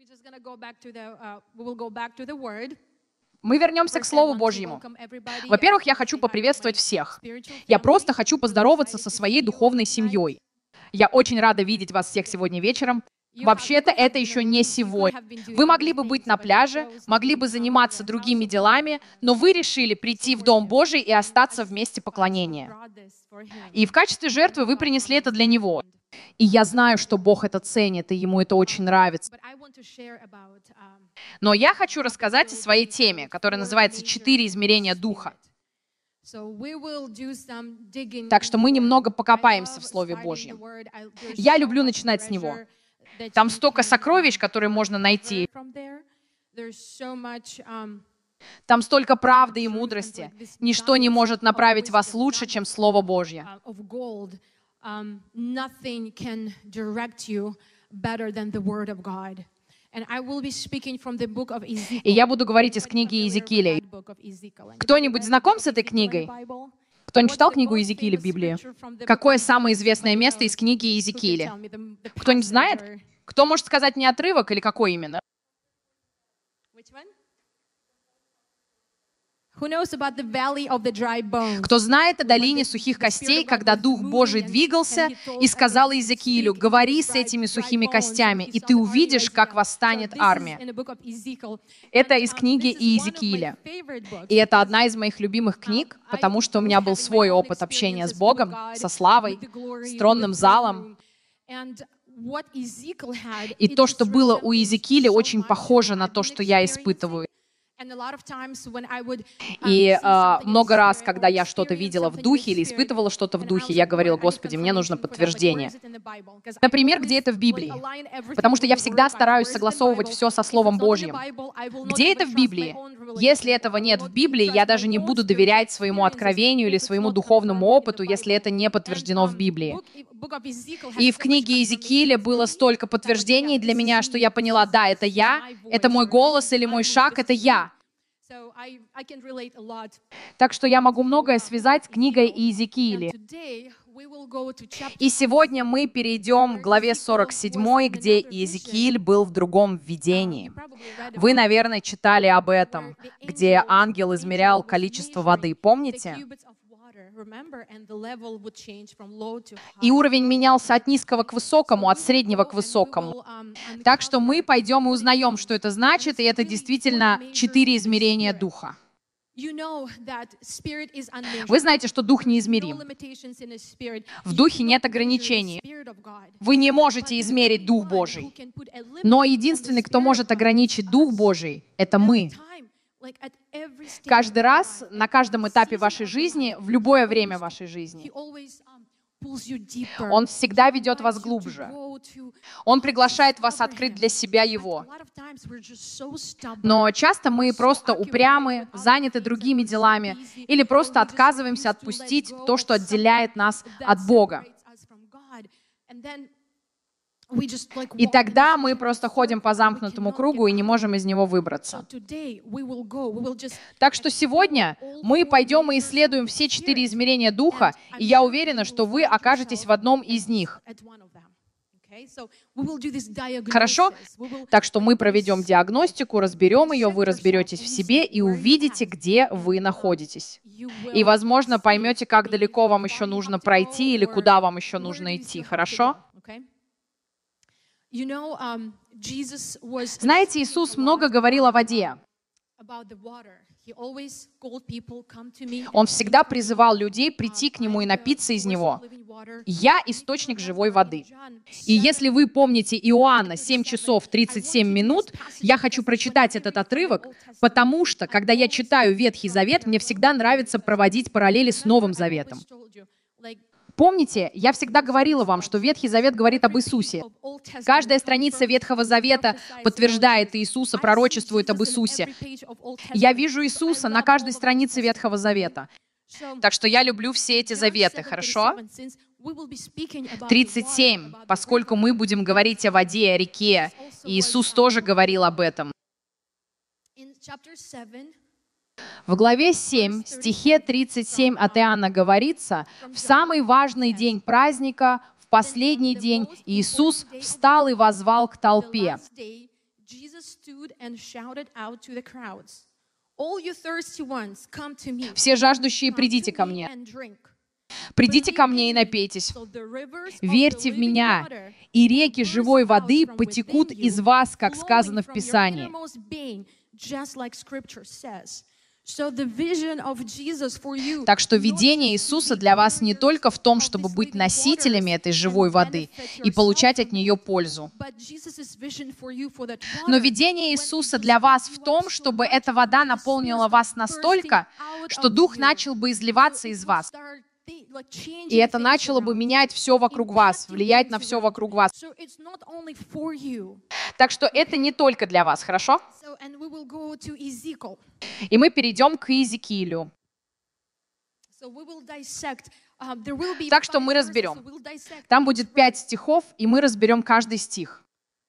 Мы вернемся к Слову Божьему. Во-первых, я хочу поприветствовать всех. Я просто хочу поздороваться со своей духовной семьей. Я очень рада видеть вас всех сегодня вечером. Вообще-то это еще не сегодня. Вы могли бы быть на пляже, могли бы заниматься другими делами, но вы решили прийти в Дом Божий и остаться в месте поклонения. И в качестве жертвы вы принесли это для Него. И я знаю, что Бог это ценит, и Ему это очень нравится. Но я хочу рассказать о своей теме, которая называется «Четыре измерения Духа». Так что мы немного покопаемся в Слове Божьем. Я люблю начинать с него. Там столько сокровищ, которые можно найти. Там столько правды и мудрости. Ничто не может направить вас лучше, чем Слово Божье. И я буду говорить из книги Иезекииля. Кто-нибудь знаком с этой книгой? Кто-нибудь читал книгу Иезекииля в Библии? Какое самое известное место из книги Иезекииля? Кто-нибудь знает? Кто может сказать мне отрывок или какой именно? Кто знает о долине сухих костей, когда Дух Божий двигался и сказал Иезекиилю: «Говори с этими сухими костями, и ты увидишь, как восстанет армия». Это из книги Иезекииля. И это одна из моих любимых книг, потому что у меня был свой опыт общения с Богом, со славой, с тронным залом. И то, что было у Иезекииля, очень похоже на то, что я испытываю. И много раз, когда я что-то видела в духе или испытывала что-то в духе, я говорила: «Господи, мне нужно подтверждение». Например, где это в Библии? Потому что я всегда стараюсь согласовывать все со Словом Божьим. Где это в Библии? Если этого нет в Библии, я даже не буду доверять своему откровению или своему духовному опыту, если это не подтверждено в Библии. И в книге Иезекииля было столько подтверждений для меня, что я поняла: да, это я, это мой голос или мой шаг, это я. Так что я могу многое связать с книгой Иезекииля. И сегодня мы перейдем к главе 47, где Иезекииль был в другом видении. Вы, наверное, читали об этом, где ангел измерял количество воды, помните? И уровень менялся от низкого к высокому, от среднего к высокому. Так что мы пойдем и узнаем, что это значит, и это действительно 4 измерения Духа. Вы знаете, что Дух неизмерим. В Духе нет ограничений. Вы не можете измерить Дух Божий. Но единственный, кто может ограничить Дух Божий, это мы. Каждый раз, на каждом этапе вашей жизни, в любое время вашей жизни, Он всегда ведет вас глубже. Он приглашает вас открыть для себя Его. Но часто мы просто упрямы, заняты другими делами, или просто отказываемся отпустить то, что отделяет нас от Бога. И тогда мы просто ходим по замкнутому кругу и не можем из него выбраться. Так что сегодня мы пойдем и исследуем все 4 измерения Духа, и я уверена, что вы окажетесь в одном из них. Хорошо? Так что мы проведем диагностику, разберем ее, вы разберетесь в себе и увидите, где вы находитесь. И, возможно, поймете, как далеко вам еще нужно пройти или куда вам еще нужно идти. Хорошо? Знаете, Иисус много говорил о воде. Он всегда призывал людей прийти к Нему и напиться из Него. «Я — источник живой воды». И если вы помните Иоанна 7 часов 37 минут, я хочу прочитать этот отрывок, потому что, когда я читаю Ветхий Завет, мне всегда нравится проводить параллели с Новым Заветом. Помните, я всегда говорила вам, что Ветхий Завет говорит об Иисусе. Каждая страница Ветхого Завета подтверждает Иисуса, пророчествует об Иисусе. Я вижу Иисуса на каждой странице Ветхого Завета. Так что я люблю все эти заветы, хорошо? 37, поскольку мы будем говорить о воде, о реке. И Иисус тоже говорил об этом. В главе 7, стихе 37 от Иоанна говорится: «В самый важный день праздника, в последний день, Иисус встал и воззвал к толпе». Все жаждущие, придите ко мне. Придите ко мне и напейтесь. Верьте в меня, и реки живой воды потекут из вас, как сказано в Писании. Так что видение Иисуса для вас не только в том, чтобы быть носителями этой живой воды и получать от нее пользу. Но видение Иисуса для вас в том, чтобы эта вода наполнила вас настолько, что Дух начал бы изливаться из вас. И это начало бы менять все вокруг вас, влиять на все вокруг вас. Так что это не только для вас, хорошо? И мы перейдем к Иезекиилю. Так что мы разберем. Там будет 5 стихов, и мы разберем каждый стих.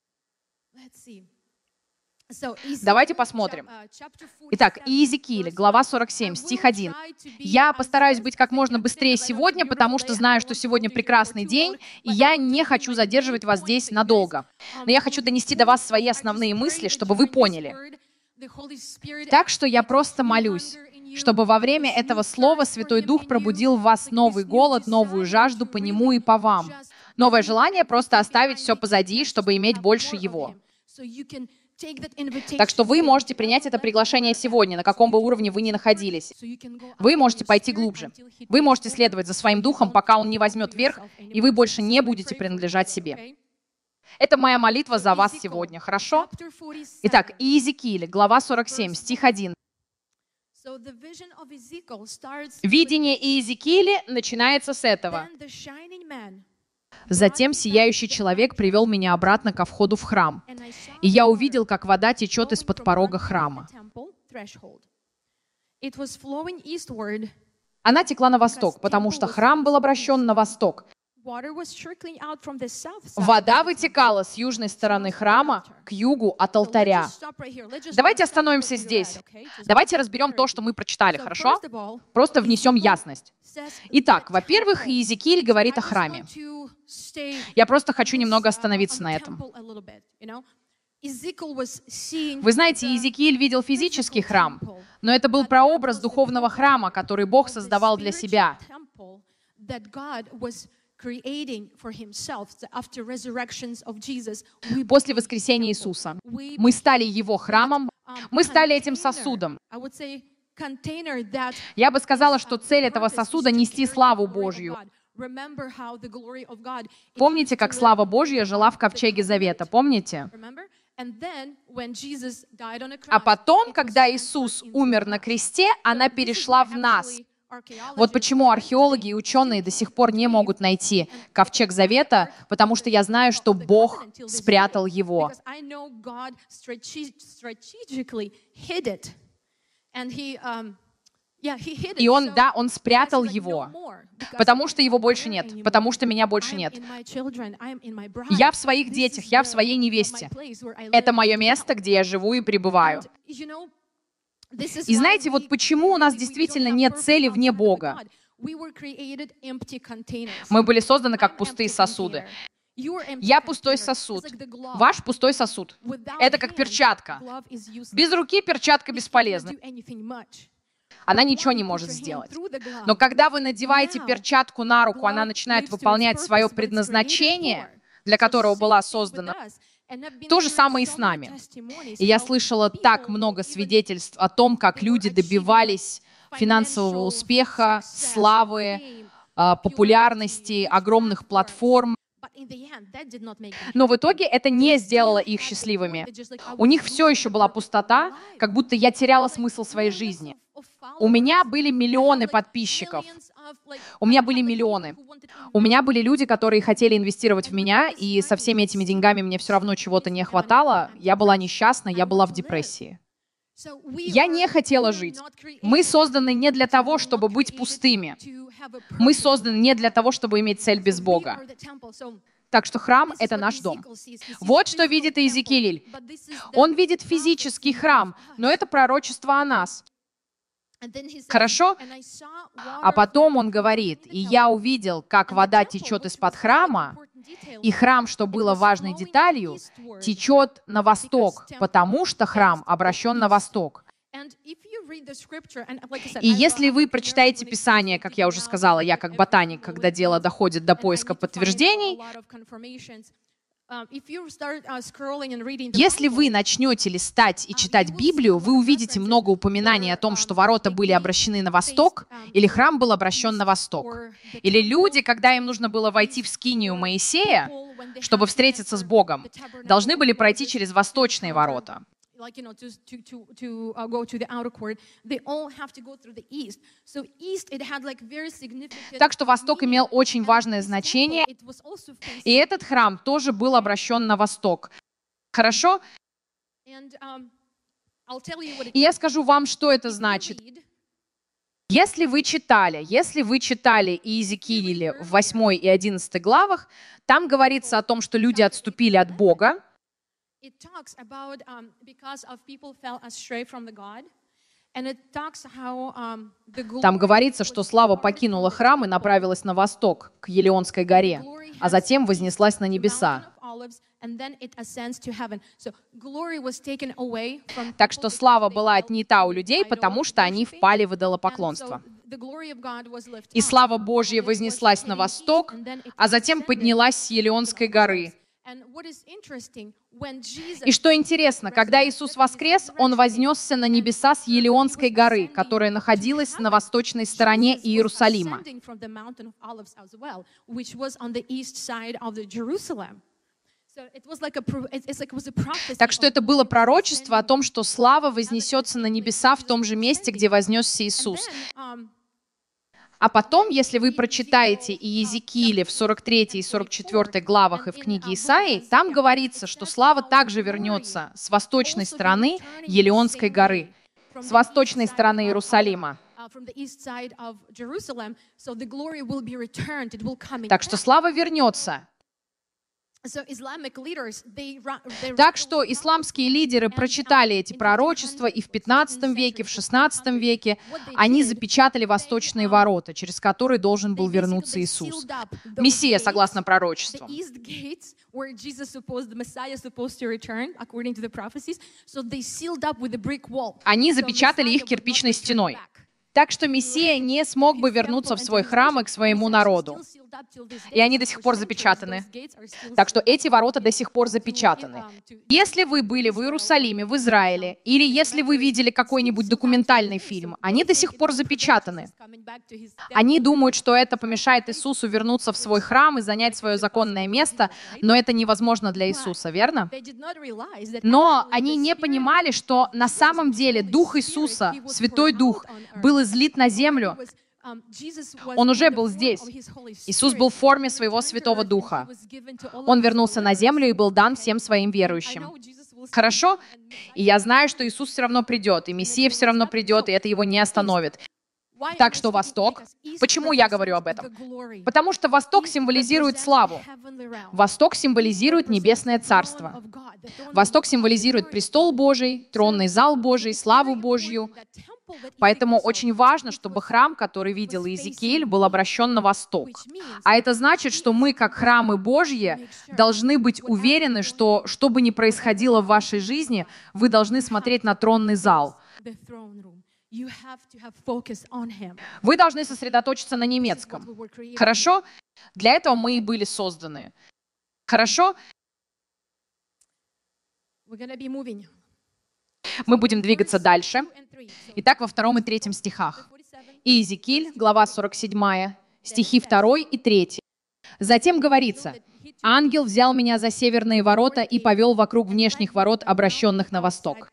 Давайте посмотрим. Итак, Иезекииль, глава 47, стих 1. «Я постараюсь быть как можно быстрее сегодня, потому что знаю, что сегодня прекрасный день, и я не хочу задерживать вас здесь надолго. Но я хочу донести до вас свои основные мысли, чтобы вы поняли. Так что я просто молюсь, чтобы во время этого слова Святой Дух пробудил в вас новый голод, новую жажду по Нему и по вам. Новое желание просто оставить все позади, чтобы иметь больше Его». Так что вы можете принять это приглашение сегодня, на каком бы уровне вы ни находились. Вы можете пойти глубже. Вы можете следовать за своим духом, пока он не возьмет верх, и вы больше не будете принадлежать себе. Это моя молитва за вас сегодня, хорошо? Итак, Иезекииль, глава 47, стих 1. Видение Иезекииля начинается с этого. «Затем сияющий человек привел меня обратно ко входу в храм, и я увидел, как вода течет из-под порога храма. Она текла на восток, потому что храм был обращен на восток. Вода вытекала с южной стороны храма к югу от алтаря». Давайте остановимся здесь. Давайте разберем то, что мы прочитали, хорошо? Просто внесем ясность. Итак, во-первых, Иезекииль говорит о храме. Я просто хочу немного остановиться на этом. Вы знаете, Иезекииль видел физический храм, но это был прообраз духовного храма, который Бог создавал для себя. После воскресения Иисуса мы стали Его храмом, мы стали этим сосудом. Я бы сказала, что цель этого сосуда — нести славу Божью. Помните, как слава Божья жила в ковчеге Завета? Помните? А потом, когда Иисус умер на кресте, она перешла в нас. Вот почему археологи и ученые до сих пор не могут найти ковчег Завета, потому что я знаю, что Бог спрятал его. И он спрятал его, потому что его больше нет, потому что меня больше нет. Я в своих детях, я в своей невесте. Это мое место, где я живу и пребываю. И знаете, вот почему у нас действительно нет цели вне Бога? Мы были созданы как пустые сосуды. Я пустой сосуд. Ваш пустой сосуд. Это как перчатка. Без руки перчатка бесполезна. Она ничего не может сделать. Но когда вы надеваете перчатку на руку, она начинает выполнять свое предназначение, для которого была создана. То же самое и с нами. И я слышала так много свидетельств о том, как люди добивались финансового успеха, славы, популярности, огромных платформ. Но в итоге это не сделало их счастливыми. У них все еще была пустота, как будто я теряла смысл своей жизни. У меня были миллионы подписчиков. У меня были миллионы. У меня были люди, которые хотели инвестировать в меня, и со всеми этими деньгами мне все равно чего-то не хватало. Я была несчастна, я была в депрессии. Я не хотела жить. Мы созданы не для того, чтобы быть пустыми. Мы созданы не для того, чтобы иметь цель без Бога. Так что храм — это наш дом. Вот что видит Иезекииль. Он видит физический храм, но это пророчество о нас. Хорошо? А потом он говорит: «И я увидел, как вода течет из-под храма И храм, что было важной деталью, течет на восток, потому что храм обращен на восток. И если вы прочитаете Писание, как я уже сказала, я как ботаник, когда дело доходит до поиска подтверждений, если вы начнете листать и читать Библию, вы увидите много упоминаний о том, что ворота были обращены на восток, или храм был обращен на восток. Или люди, когда им нужно было войти в скинию Моисея, чтобы встретиться с Богом, должны были пройти через восточные ворота. Так что Восток имел очень важное значение, и этот храм тоже был обращен на восток. Хорошо? И я скажу вам, что это значит. Если вы читали Иезекииля в 8 и 11 главах, там говорится о том, что люди отступили от Бога. Там говорится, что слава покинула храм и направилась на восток, к Елеонской горе, а затем вознеслась на небеса. Так что слава была отнята у людей, потому что они впали в идолопоклонство. И слава Божья вознеслась на восток, а затем поднялась с Елеонской горы. И что интересно, когда Иисус воскрес, Он вознесся на небеса с Елеонской горы, которая находилась на восточной стороне Иерусалима. Так что это было пророчество о том, что слава вознесется на небеса в том же месте, где вознесся Иисус. А потом, если вы прочитаете Иезекииля в 43 и 44 главах и в книге Исаии, там говорится, что слава также вернется с восточной стороны Елеонской горы, с восточной стороны Иерусалима. Так что слава вернется. Так что исламские лидеры прочитали эти пророчества и в 15 веке, в 16 веке. Они запечатали восточные ворота, через которые должен был вернуться Иисус. Мессия, согласно пророчеству. Они запечатали их кирпичной стеной. Так что Мессия не смог бы вернуться в свой храм и к своему народу. И они до сих пор запечатаны. Так что эти ворота до сих пор запечатаны. Если вы были в Иерусалиме, в Израиле, или если вы видели какой-нибудь документальный фильм, они до сих пор запечатаны. Они думают, что это помешает Иисусу вернуться в свой храм и занять свое законное место, но это невозможно для Иисуса, верно? Но они не понимали, что на самом деле Дух Иисуса, Святой Дух, был излит на землю. Он уже был здесь. Иисус был в форме своего Святого Духа. Он вернулся на землю и был дан всем своим верующим. Хорошо? И я знаю, что Иисус все равно придет, и Мессия все равно придет, и это его не остановит. Так что Восток... Почему я говорю об этом? Потому что Восток символизирует славу. Восток символизирует Небесное Царство. Восток символизирует престол Божий, тронный зал Божий, славу Божью. Поэтому очень важно, чтобы храм, который видел Иезекииль, был обращен на восток. А это значит, что мы, как храмы Божьи, должны быть уверены, что бы ни происходило в вашей жизни, вы должны смотреть на тронный зал. Вы должны сосредоточиться на немецком. Хорошо? Для этого мы и были созданы. Хорошо? Мы будем двигаться дальше. Итак, во 2 и 3 стихах. Иезекииль, глава 47, стихи 2 и 3. Затем говорится: «Ангел взял меня за северные ворота и повел вокруг внешних ворот, обращенных на восток.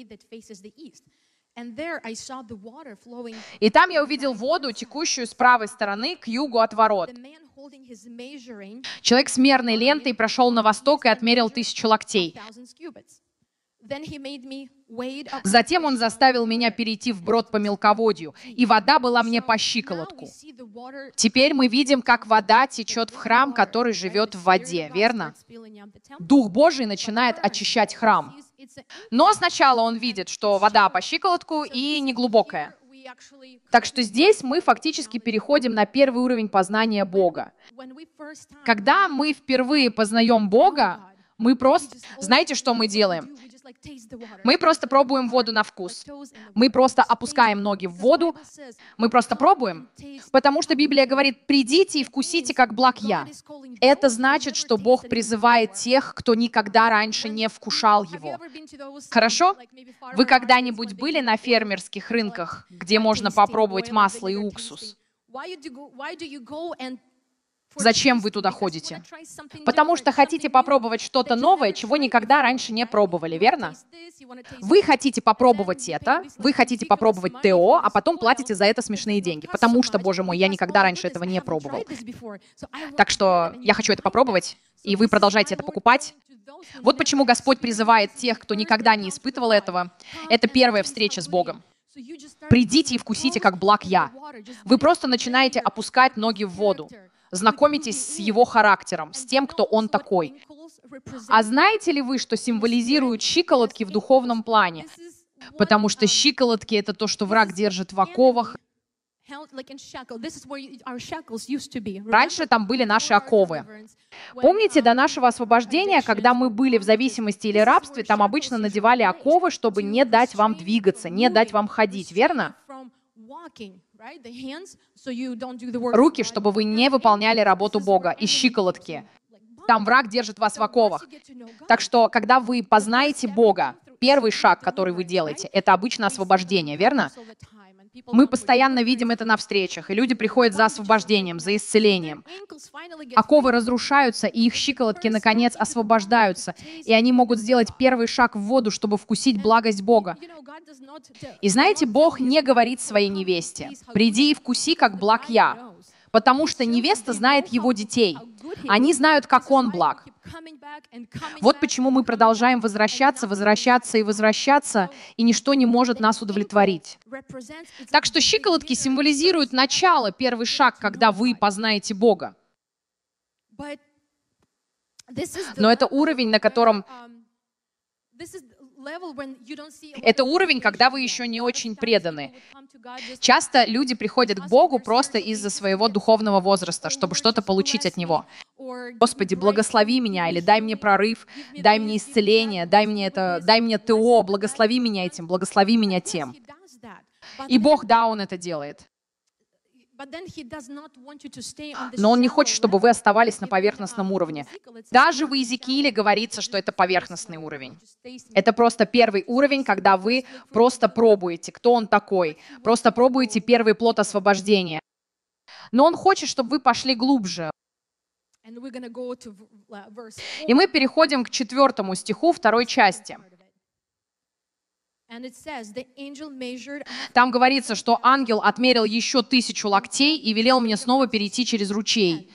И там я увидел воду, текущую с правой стороны к югу от ворот. Человек с мерной лентой прошел на восток и отмерил 1000 локтей. Затем он заставил меня перейти вброд по мелководью, и вода была мне по щиколотку». Теперь мы видим, как вода течет в храм, который живет в воде, верно? Дух Божий начинает очищать храм. Но сначала он видит, что вода по щиколотку и неглубокая. Так что здесь мы фактически переходим на первый уровень познания Бога. Когда мы впервые познаем Бога, мы просто... Знаете, что мы делаем? Мы просто пробуем воду на вкус. Мы просто опускаем ноги в воду. Мы просто пробуем. Потому что Библия говорит: «Придите и вкусите, как благ я». Это значит, что Бог призывает тех, кто никогда раньше не вкушал Его. Хорошо? Вы когда-нибудь были на фермерских рынках, где можно попробовать масло и уксус? Зачем вы туда ходите? Потому что хотите попробовать что-то новое, чего никогда раньше не пробовали, верно? Вы хотите попробовать это, вы хотите попробовать ТО, а потом платите за это смешные деньги. Потому что, боже мой, я никогда раньше этого не пробовал. Так что я хочу это попробовать, и вы продолжаете это покупать. Вот почему Господь призывает тех, кто никогда не испытывал этого. Это первая встреча с Богом. Придите и вкусите, как благ я. Вы просто начинаете опускать ноги в воду. Знакомитесь с его характером, с тем, кто он такой. А знаете ли вы, что символизируют щиколотки в духовном плане? Потому что щиколотки — это то, что враг держит в оковах. Раньше там были наши оковы. Помните, до нашего освобождения, когда мы были в зависимости или рабстве, там обычно надевали оковы, чтобы не дать вам двигаться, не дать вам ходить, верно? Руки, чтобы вы не выполняли работу Бога, и щиколотки. Там враг держит вас в оковах. Так что, когда вы познаете Бога, первый шаг, который вы делаете, это обычно освобождение, верно? Мы постоянно видим это на встречах, и люди приходят за освобождением, за исцелением. Оковы разрушаются, и их щиколотки, наконец, освобождаются, и они могут сделать первый шаг в воду, чтобы вкусить благость Бога. И знаете, Бог не говорит своей невесте: «Приди и вкуси, как благ я», потому что невеста знает его детей. Они знают, как он благ. Вот почему мы продолжаем возвращаться, возвращаться и возвращаться, и ничто не может нас удовлетворить. Так что щиколотки символизируют начало, первый шаг, когда вы познаете Бога. Но это уровень, на котором... Это уровень, когда вы еще не очень преданы. Часто люди приходят к Богу просто из-за своего духовного возраста, чтобы что-то получить от Него. Господи, благослови меня, или дай мне прорыв, дай мне исцеление, дай мне это, дай мне ТО, благослови меня этим, благослови меня тем. И Бог, да, Он это делает. Но Он не хочет, чтобы вы оставались на поверхностном уровне. Даже в Иезекииле говорится, что это поверхностный уровень. Это просто первый уровень, когда вы просто пробуете, кто Он такой. Просто пробуете первый плод освобождения. Но Он хочет, чтобы вы пошли глубже. И мы переходим к 4 стиху 2 части. Там говорится, что ангел отмерил еще 1000 локтей и велел мне снова перейти через ручей.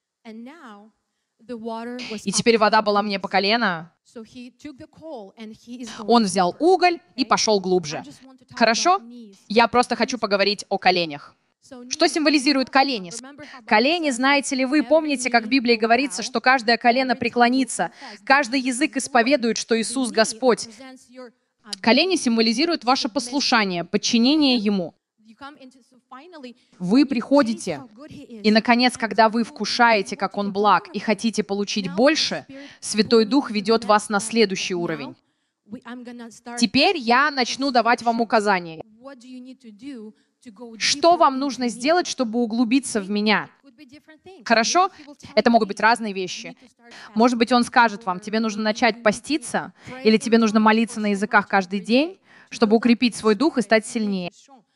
И теперь вода была мне по колено. Он взял уголь и пошел глубже. Хорошо? Я просто хочу поговорить о коленях. Что символизируют колени? Колени, знаете ли вы, помните, как в Библии говорится, что каждое колено преклонится, каждый язык исповедует, что Иисус Господь. Колени символизируют ваше послушание, подчинение Ему. Вы приходите, и, наконец, когда вы вкушаете, как Он благ, и хотите получить больше, Святой Дух ведет вас на следующий уровень. Теперь я начну давать вам указания. Что вам нужно сделать, чтобы углубиться в Меня? Хорошо? Это могут быть разные вещи. Может быть, Он скажет вам: тебе нужно начать поститься, или тебе нужно молиться на языках каждый день, чтобы укрепить свой дух и стать сильнее.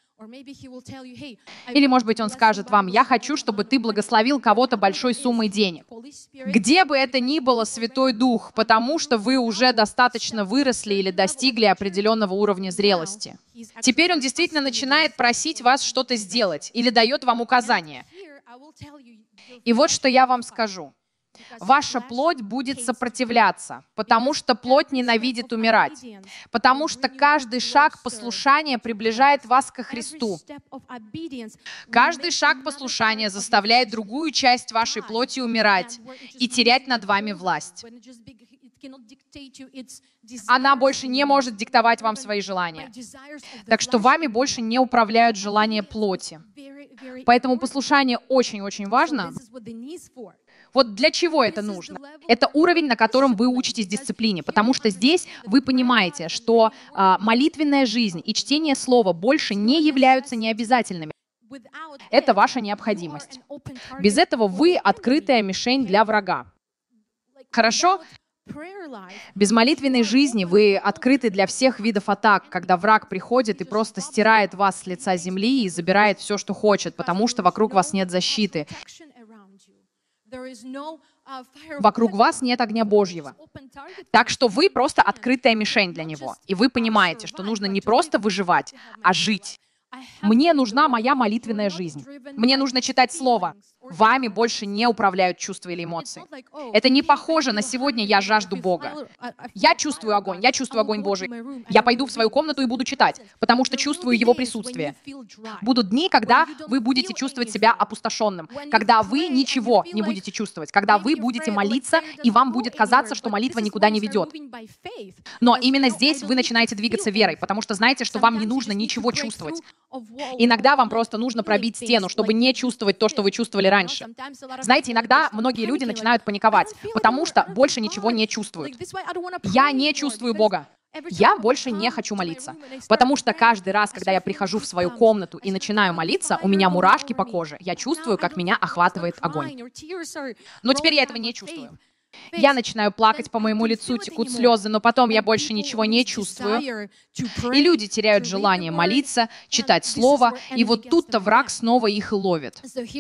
Или, может быть, Он скажет вам: я хочу, чтобы ты благословил кого-то большой суммой денег. Где бы это ни было, Святой Дух, потому что вы уже достаточно выросли или достигли определенного уровня зрелости. Теперь Он действительно начинает просить вас что-то сделать или дает вам указания. И вот что я вам скажу. Ваша плоть будет сопротивляться, потому что плоть ненавидит умирать, потому что каждый шаг послушания приближает вас ко Христу. Каждый шаг послушания заставляет другую часть вашей плоти умирать и терять над вами власть. Она больше не может диктовать вам свои желания. Так что вами больше не управляют желания плоти. Поэтому послушание очень-очень важно. Вот для чего это нужно? Это уровень, на котором вы учитесь дисциплине, потому что здесь вы понимаете, что молитвенная жизнь и чтение слова больше не являются необязательными. Это ваша необходимость. Без этого вы открытая мишень для врага. Хорошо? Без молитвенной жизни вы открыты для всех видов атак, когда враг приходит и просто стирает вас с лица земли и забирает все, что хочет, потому что вокруг вас нет защиты. Вокруг вас нет огня Божьего. Так что вы просто открытая мишень для него. И вы понимаете, что нужно не просто выживать, а жить. Мне нужна моя молитвенная жизнь. Мне нужно читать Слово. Вами больше не управляют чувства или эмоции. Это не похоже на «сегодня я жажду Бога». Я чувствую огонь Божий. Я пойду в свою комнату и буду читать, потому что чувствую Его присутствие. Будут дни, когда вы будете чувствовать себя опустошенным, когда вы ничего не будете чувствовать, когда вы будете молиться, и вам будет казаться, что молитва никуда не ведет. Но именно здесь вы начинаете двигаться верой, потому что знаете, что вам не нужно ничего чувствовать. Иногда вам просто нужно пробить стену, чтобы не чувствовать то, что вы чувствовали раньше. Знаете, иногда многие люди начинают паниковать, потому что больше ничего не чувствуют. Я не чувствую Бога. Я больше не хочу молиться. Потому что каждый раз, когда я прихожу в свою комнату и начинаю молиться, у меня мурашки по коже. Я чувствую, как меня охватывает огонь. Но теперь я этого не чувствую. Я начинаю плакать, по моему лицу текут слезы, но потом я больше ничего не чувствую. И люди теряют желание молиться, читать Слово, и вот тут-то враг снова их и ловит.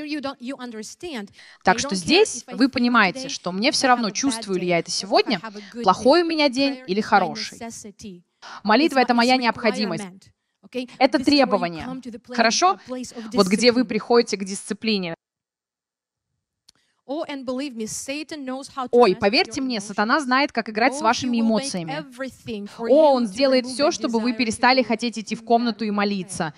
Так что здесь вы понимаете, что мне все равно, чувствую ли я это сегодня, плохой у меня день или хороший. Молитва — это моя необходимость. Это требование. Хорошо? Вот где вы приходите к дисциплине. Ой, поверьте мне, сатана знает, как играть с вашими эмоциями. Он сделает все, чтобы вы перестали хотеть идти в комнату и молиться.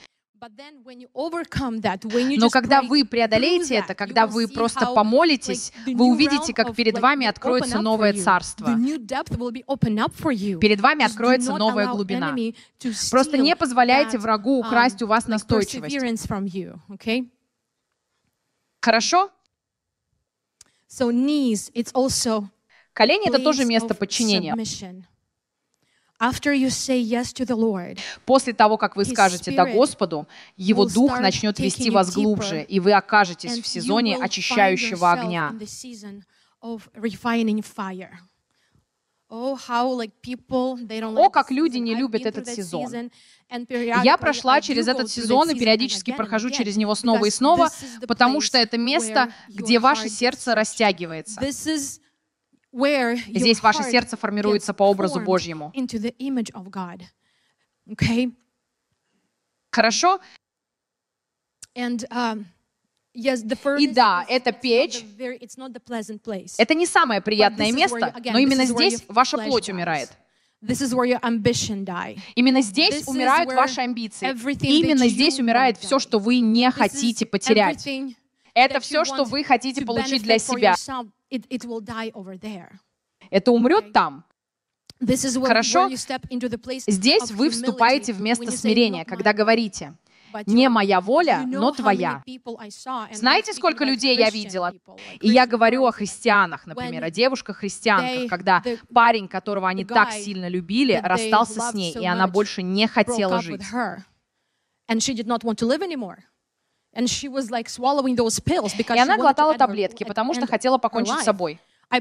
Но когда вы преодолеете это, когда вы просто помолитесь, вы увидите, как перед вами откроется новое царство. Перед вами откроется новая глубина. Просто не позволяйте врагу украсть у вас настойчивость. Хорошо? Колени — это тоже место подчинения. После того, как вы скажете «да» Господу, Его Дух начнет вести вас глубже, и вы окажетесь в сезоне очищающего огня. О, как люди не любят этот сезон. Я прошла через этот сезон и периодически прохожу через него снова и снова, потому что это место, где ваше сердце растягивается. Здесь ваше сердце формируется по образу Божьему. Хорошо? И да, эта печь, это не самое приятное место, но именно здесь ваша плоть умирает. Именно здесь умирают ваши амбиции. Именно здесь умирает все, что вы не хотите потерять. Это все, что вы хотите получить для себя. Это умрет там. Хорошо? Здесь вы вступаете в место смирения, когда говорите: «Не моя воля, но твоя». Знаете, сколько людей я видела? И я говорю о христианах, например, о девушках-христианках, когда парень, которого они так сильно любили, расстался с ней, и она больше не хотела жить. И она глотала таблетки, потому что хотела покончить с собой.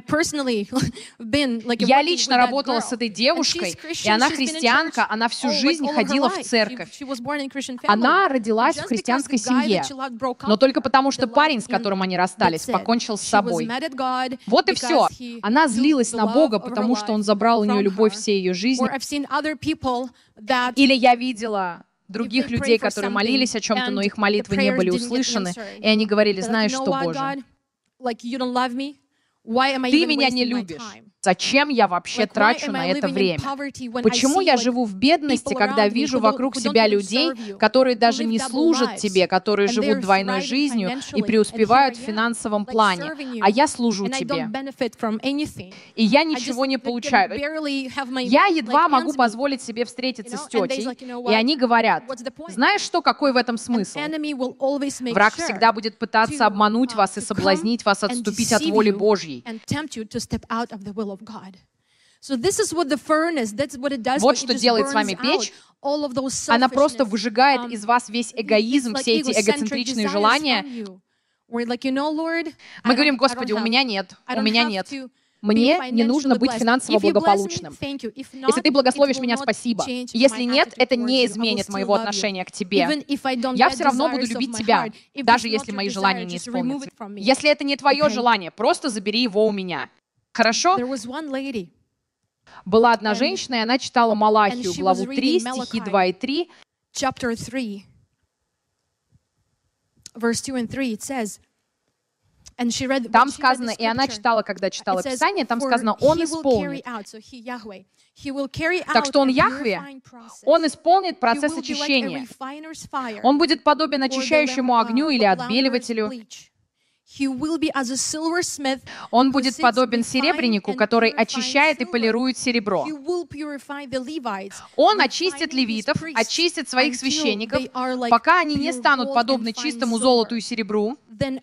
Я лично работала с этой девушкой, и она христианка, она всю жизнь ходила в церковь. Она родилась в христианской семье, но только потому, что парень, с которым они расстались, покончил с собой. Вот и все. Она злилась на Бога, потому что Он забрал у нее любовь всей ее жизни. Или я видела других людей, которые молились о чем-то, но их молитвы не были услышаны, и они говорили: «Знаешь что, Боже? Ты меня не любишь. Зачем я вообще трачу на это время? Почему я живу в бедности, когда вижу вокруг себя людей, которые даже не служат тебе, которые живут двойной жизнью и преуспевают в финансовом плане, а я служу тебе? И я ничего не получаю. Я едва могу позволить себе встретиться с тетей, и они говорят: знаешь что, какой в этом смысл? Враг всегда будет пытаться обмануть вас и соблазнить вас отступить от воли Божьей. Вот что делает с вами печь. Она просто выжигает из вас весь эгоизм, все эти эгоцентричные желания. Мы говорим: Господи, у меня нет, у меня нет. Мне не нужно быть финансово благополучным. Если ты благословишь меня, спасибо. Если нет, это не изменит моего отношения к тебе. Я все равно буду любить тебя, даже если мои желания не исполнятся. Если это не твое желание, просто забери его у меня. Хорошо? Была одна женщина, и она читала Малахию, главу 3, стихи 2 и 3. Там сказано, и она читала, когда читала Писание, там сказано: «Он исполнит». Так что Он Яхве, Он исполнит процесс очищения. Он будет подобен очищающему огню или отбеливателю. Он будет подобен серебрянику, который очищает и полирует серебро. Он очистит левитов, очистит своих священников, пока они не станут подобны чистому золоту и серебру.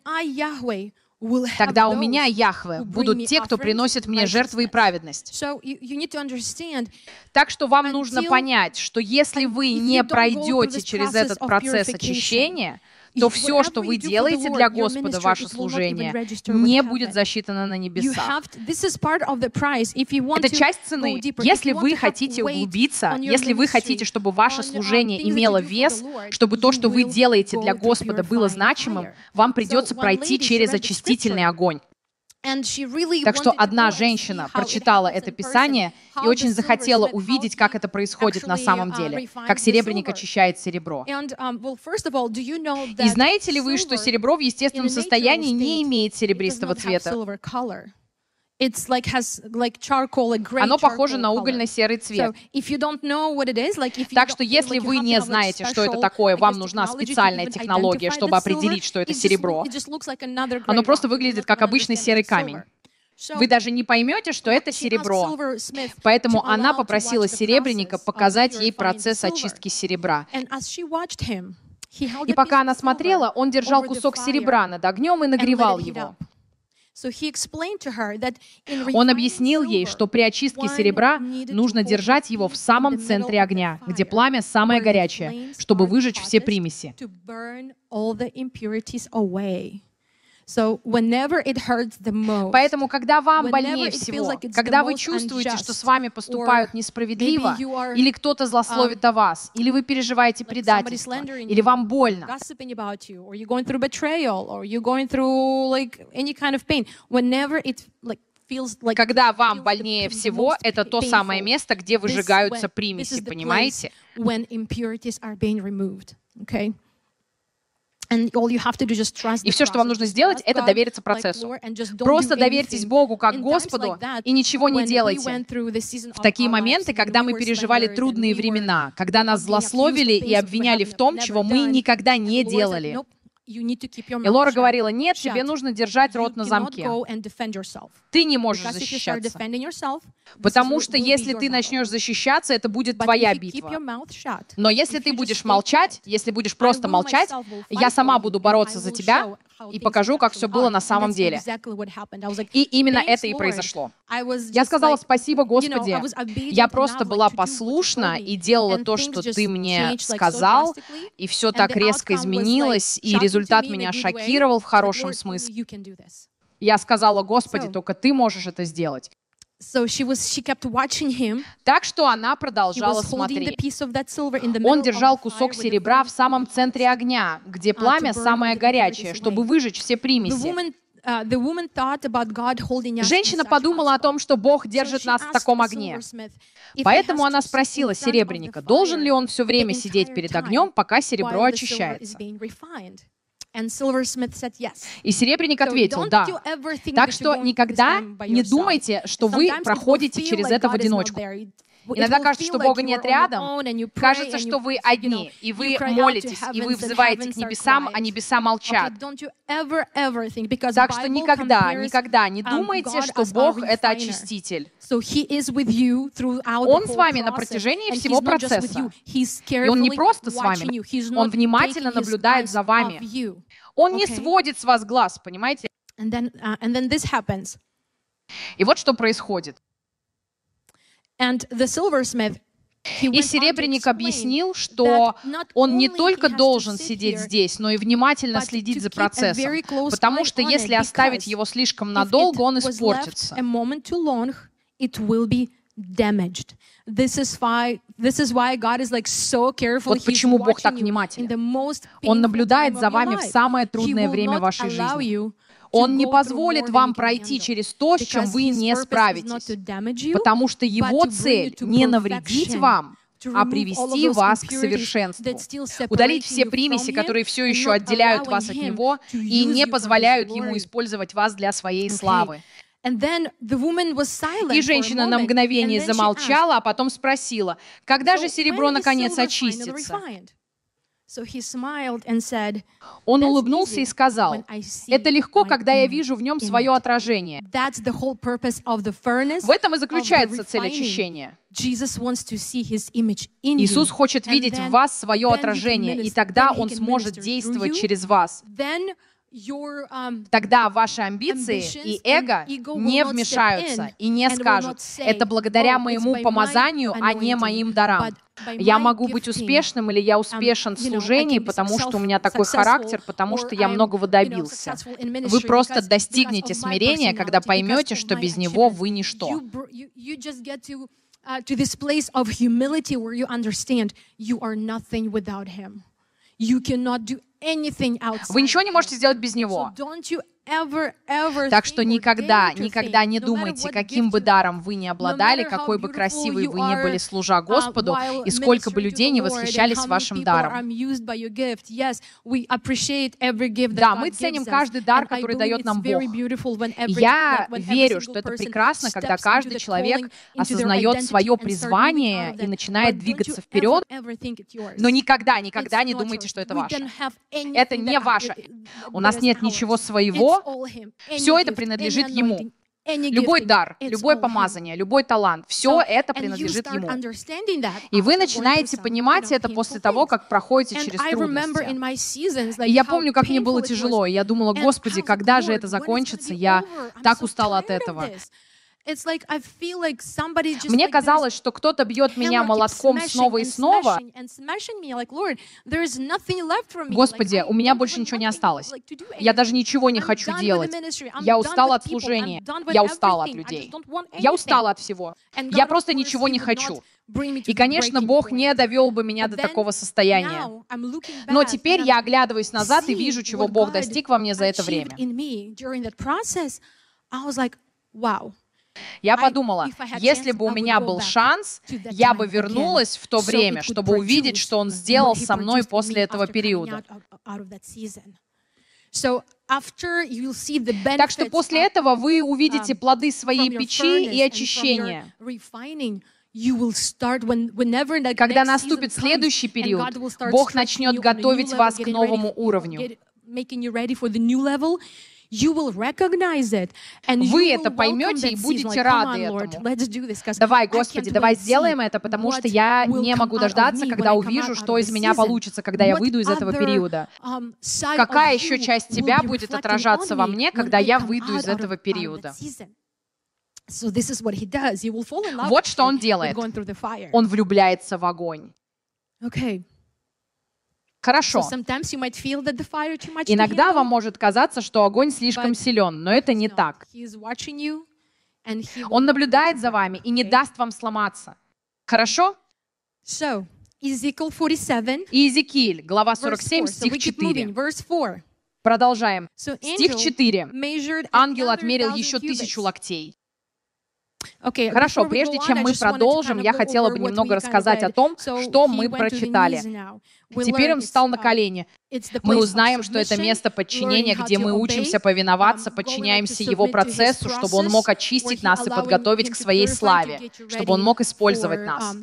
Тогда у меня, Яхве, будут те, кто приносит мне жертвы и праведность. Так что вам нужно понять, что если вы не пройдете через этот процесс очищения, то все, что вы делаете для Господа, ваше служение, не будет засчитано на небесах. Это часть цены. Если вы хотите углубиться, если вы хотите, чтобы ваше служение имело вес, чтобы то, что вы делаете для Господа, было значимым, вам придется пройти через очистительный огонь. Так что одна женщина прочитала это Писание и очень захотела увидеть, как это происходит на самом деле, как серебряник очищает серебро. И знаете ли вы, что серебро в естественном состоянии не имеет серебристого цвета? Оно похоже на угольно-серый цвет. Так что если вы не знаете, что это такое, вам нужна специальная технология, чтобы определить, что это серебро. Оно просто выглядит как обычный серый камень. Вы даже не поймете, что это серебро. Поэтому она попросила серебряника показать ей процесс очистки серебра. И пока она смотрела, он держал кусок серебра над огнем и нагревал его. Он объяснил ей, что при очистке серебра нужно держать его в самом центре огня, где пламя самое горячее, чтобы выжечь все примеси. Поэтому, когда вам больнее всего, когда вы чувствуете, что с вами поступают несправедливо, или кто-то злословит о вас, или вы переживаете предательство, или вам больно, когда вам больнее всего, это то самое место, где выжигаются примеси, понимаете? И все, что вам нужно сделать, это довериться процессу. Просто доверьтесь Богу как Господу и ничего не делайте. В такие моменты, когда мы переживали трудные времена, когда нас злословили и обвиняли в том, чего мы никогда не делали. И Лора говорила: нет, тебе нужно держать рот на замке. Ты не можешь защищаться. Потому что если ты начнешь защищаться, это будет твоя битва. Но если ты будешь молчать, если будешь просто молчать, я сама буду бороться за тебя и покажу, как все было на самом деле. И именно это и произошло. Я сказала: спасибо, Господи. Я просто была послушна и делала то, что Ты мне сказал, и все так резко изменилось, и результат меня шокировал в хорошем смысле. Я сказала: Господи, только Ты можешь это сделать. Так что она продолжала смотреть. Он держал кусок серебра в самом центре огня, где пламя самое горячее, чтобы выжечь все примеси. Женщина подумала о том, что Бог держит нас в таком огне. Поэтому она спросила серебряника, должен ли он все время сидеть перед огнем, пока серебро очищается. И серебряник ответил: да. Так что никогда не думайте, что вы проходите через это в одиночку. Иногда кажется, что Бога нет рядом, кажется, что вы одни, и вы молитесь, и вы взываете к небесам, а небеса молчат. Так что никогда не думайте, что Бог — это очиститель. Он с вами на протяжении всего процесса. И Он не просто с вами, Он внимательно наблюдает за вами. Он не сводит с вас глаз, понимаете? И вот что происходит. И серебряник объяснил, что он не только должен сидеть здесь, но и внимательно следить за процессом, потому что если оставить его слишком надолго, он испортится. Вот почему Бог так внимателен. Он наблюдает за вами в самое трудное время вашей жизни. Он не позволит вам пройти через то, с чем вы не справитесь, потому что Его цель не навредить вам, а привести вас к совершенству, удалить все примеси, которые все еще отделяют вас от Него и не позволяют Ему использовать вас для своей славы. И женщина на мгновение замолчала, а потом спросила: когда же серебро наконец очистится? Он улыбнулся и сказал: это легко, когда я вижу в нем свое отражение. В этом и заключается цель очищения. Иисус хочет видеть в вас свое отражение, и тогда Он сможет действовать через вас. Тогда ваши амбиции и эго не вмешаются и не скажут: это благодаря моему помазанию, а не моим дарам. Я могу быть успешным, или я успешен в служении, потому что у меня такой характер, потому что я многого добился. Вы просто достигнете смирения, когда поймете, что без него вы ничто. Вы ничего не можете сделать без Него. Так что никогда не думайте, каким бы даром вы ни обладали, какой бы красивой вы ни были, служа Господу, и сколько бы людей не восхищались вашим даром. Да, мы ценим каждый дар, который дает нам Бог. Я верю, что это прекрасно, когда каждый человек осознает свое призвание и начинает двигаться вперед, но никогда не думайте, что это ваше. Это не ваше. У нас нет ничего своего. Все это принадлежит Ему. Любой дар, любое помазание, любой талант, все это принадлежит Ему. И вы начинаете понимать это после того, как проходите через трудности. И я помню, как мне было тяжело, и я думала: Господи, когда же это закончится? Я так устала от этого. Мне казалось, что кто-то бьет меня молотком снова и снова. Господи, у меня больше ничего не осталось. Я даже ничего не хочу делать. Я устала от служения. Я устала от людей. Я устала от всего. Я просто ничего не хочу. И, конечно, Бог не довел бы меня до такого состояния. Но теперь я оглядываюсь назад и вижу, чего Бог достиг во мне за это время. Я подумала, если бы у меня был шанс, я бы вернулась в то время, чтобы увидеть, что Он сделал со мной после этого периода. Так что после этого вы увидите плоды своей печи и очищения. Когда наступит следующий период, Бог начнет готовить вас к новому уровню. Вы это поймете и будете рады этому. Давай, Господи, давай сделаем это, потому что я не могу дождаться, когда увижу, что из меня получится, когда я выйду из этого периода. Какая еще часть Тебя будет отражаться во мне, когда я выйду из этого периода? Вот что Он делает. Он влюбляется в огонь. Хорошо. Иногда вам может казаться, что огонь слишком силен, но это не так. Он наблюдает за вами и не даст вам сломаться. Хорошо? Иезекииль, глава 47, стих 4. Продолжаем. Стих 4. Ангел отмерил еще 1000 локтей. Хорошо, прежде чем мы продолжим, я хотела бы немного рассказать о том, что мы прочитали. Теперь он встал на колени. Мы узнаем, что это место подчинения, где мы учимся повиноваться, подчиняемся Его процессу, чтобы Он мог очистить нас и подготовить к Своей славе, чтобы Он мог использовать нас.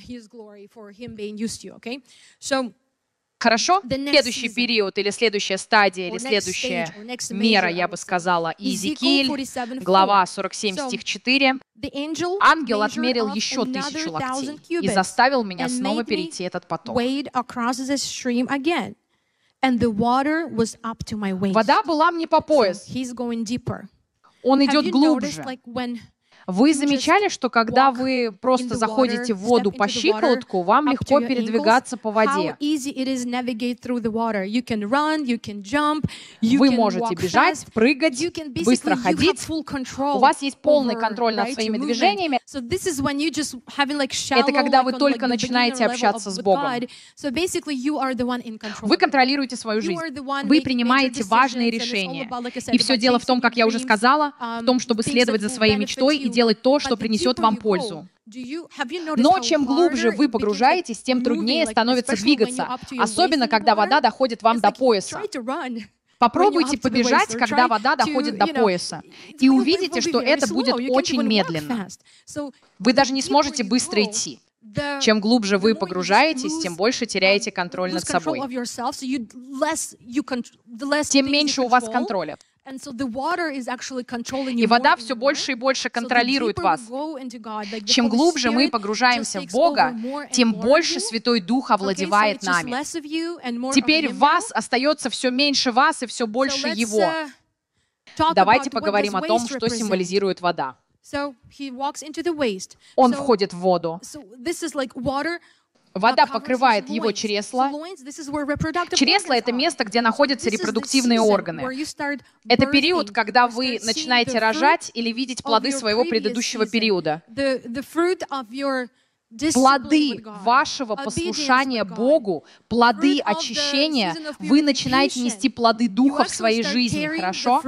Хорошо? Следующий период, или следующая стадия, или следующая мера, я бы сказала, Иезекииль, глава 47, стих 4. «Ангел отмерил еще 1000 локтей и заставил меня снова перейти этот поток». Вода была мне по пояс. Он идет глубже. Вы замечали, что когда вы просто заходите в воду по щиколотку, вам легко передвигаться по воде? Вы можете бежать, прыгать, быстро ходить. У вас есть полный контроль над своими движениями. Это когда вы только начинаете общаться с Богом. Вы контролируете свою жизнь. Вы принимаете важные решения. И все дело в том, как я уже сказала, в том, чтобы следовать за своей мечтой и делать то, что принесет вам пользу. Но чем глубже вы погружаетесь, тем труднее становится двигаться, особенно когда вода доходит вам до пояса. Попробуйте побежать, когда вода доходит до пояса, и увидите, что это будет очень медленно. Вы даже не сможете быстро идти. Чем глубже вы погружаетесь, тем больше теряете контроль над собой. Тем меньше у вас контроля. И вода все больше и больше контролирует вас. Чем глубже мы погружаемся в Бога, тем больше Святой Дух овладевает нами. Теперь в вас остается все меньше вас и все больше Его. Давайте поговорим о том, что символизирует вода. Он входит в воду. Вода покрывает его чресло. Чресло — это место, где находятся репродуктивные органы. Это период, когда вы начинаете рожать или видеть плоды своего предыдущего периода. Плоды вашего послушания Богу, плоды очищения, вы начинаете нести плоды Духа в своей жизни, хорошо?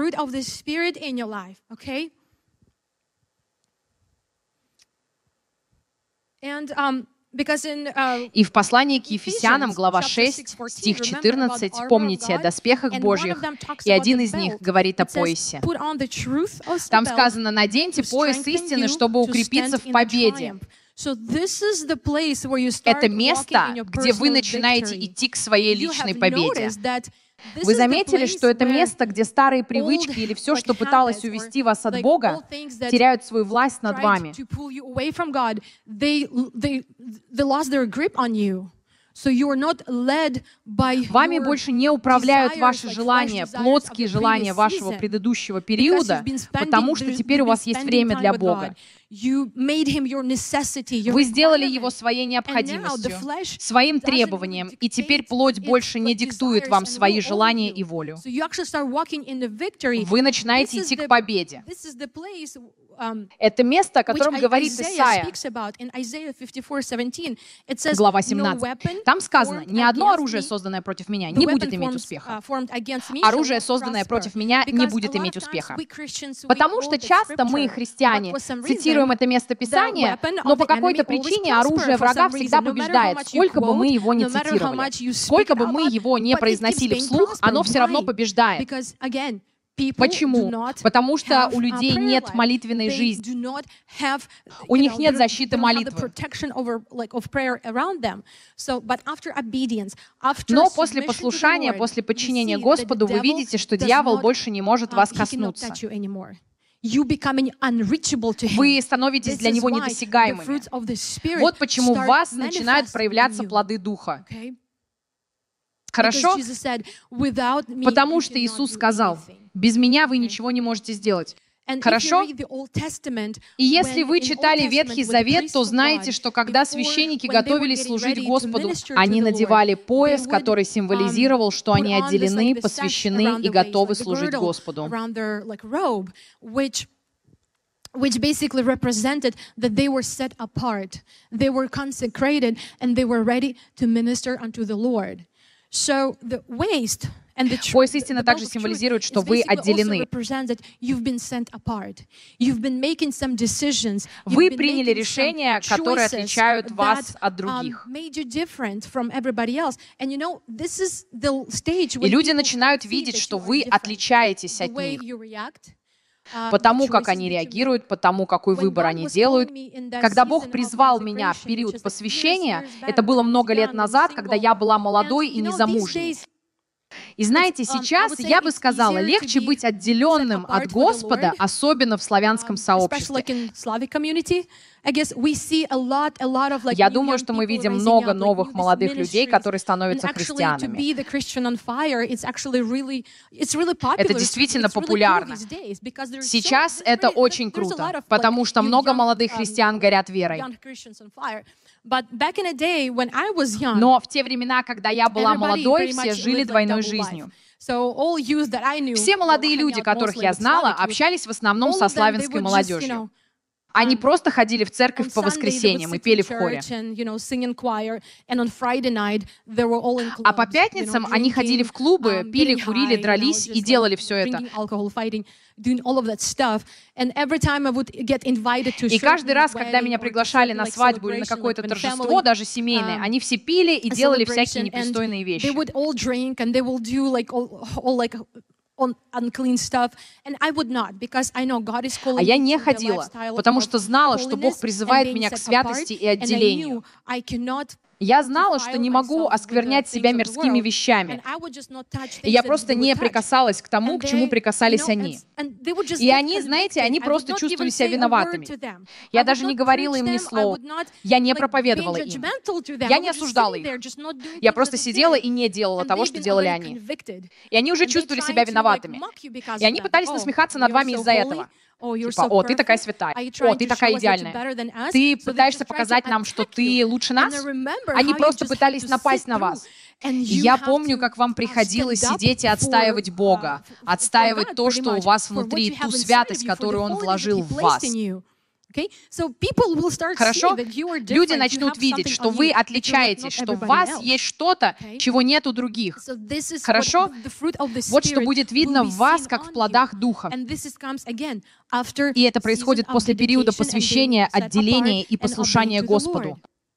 И в послании к Ефесянам, глава 6, стих 14, помните о доспехах Божьих, и один из них говорит о поясе. Там сказано: «Наденьте пояс истины, чтобы укрепиться в победе». Это место, где вы начинаете идти к своей личной победе. Вы заметили, что это место, где старые привычки или все, что пыталось увести вас от Бога, теряют свою власть над вами. Вами больше не управляют ваши желания, плотские желания вашего предыдущего периода, потому что теперь у вас есть время для Бога. Вы сделали его своей необходимостью, своим требованием, и теперь плоть больше не диктует вам свои желания и волю. Вы начинаете идти к победе. Это место, о котором говорит Исайя, глава 17. Там сказано: «Ни одно оружие, созданное против меня, не будет иметь успеха. Оружие, созданное против меня, не будет иметь успеха». Потому что часто мы, христиане, цитируем это место Писания, но по какой-то причине оружие врага всегда побеждает, сколько бы мы его не цитировали. Сколько бы мы его не произносили вслух, оно все равно побеждает. Почему? Потому что у людей нет молитвенной жизни. У них нет защиты молитвы. Но после послушания, после подчинения Господу, вы видите, что дьявол больше не может вас коснуться. Вы становитесь для него недосягаемыми. Вот почему в вас начинают проявляться плоды Духа. Хорошо? Потому что Иисус сказал: «Без меня вы ничего не можете сделать». Хорошо? И если вы читали Ветхий Завет, то знаете, что когда священники готовились служить Господу, они надевали пояс, который символизировал, что они отделены, посвящены и готовы служить Господу. Which basically represented that they were set apart, they were consecrated, and they were ready to minister unto the Lord. So the waist Пояс истины также символизирует, что вы отделены. Вы приняли решения, которые отличают вас от других. И люди начинают видеть, что вы отличаетесь от них. Потому как они реагируют, потому какой выбор они делают. Когда Бог призвал меня в период посвящения, это было много лет назад, когда я была молодой и незамужней. И знаете, сейчас я бы сказала, легче быть отделенным от Господа, особенно в славянском сообществе. Я думаю, что мы видим много новых молодых людей, которые становятся христианами. Это действительно популярно. Сейчас это очень круто, потому что много молодых христиан горят верой. Но в те времена, когда я была молодой, все жили двойной жизнью. Все молодые люди, которых я знала, общались в основном со славянской молодежью. Они просто ходили в церковь по воскресеньям и пели в хоре. А по пятницам они ходили в клубы, пили, курили, дрались и делали все это. И каждый раз, когда меня приглашали на свадьбу или на какое-то торжество, даже семейное, они все пили и делали всякие непристойные вещи. А я не ходила, потому что знала, что Бог призывает меня к святости и отделению. Я знала, что не могу осквернять себя мирскими вещами. И я просто не прикасалась к тому, к чему прикасались они. И они, знаете, они просто чувствовали себя виноватыми. Я даже не говорила им ни слова. Я не проповедовала им. Я не осуждала их. Я просто сидела и не делала того, что делали они. И они уже чувствовали себя виноватыми. И они пытались насмехаться над вами из-за этого. Типа, о, ты такая святая, о, ты такая идеальная. Ты пытаешься показать нам, что ты лучше нас? Они просто пытались напасть на вас. И я помню, как вам приходилось сидеть и отстаивать Бога, отстаивать то, что у вас внутри, ту святость, которую Он вложил в вас. Хорошо? Люди начнут видеть, что вы отличаетесь, что в вас есть что-то, чего нет у других. Хорошо? Вот что будет видно в вас, как в плодах Духа. И это происходит после периода посвящения, отделения и послушания Господу.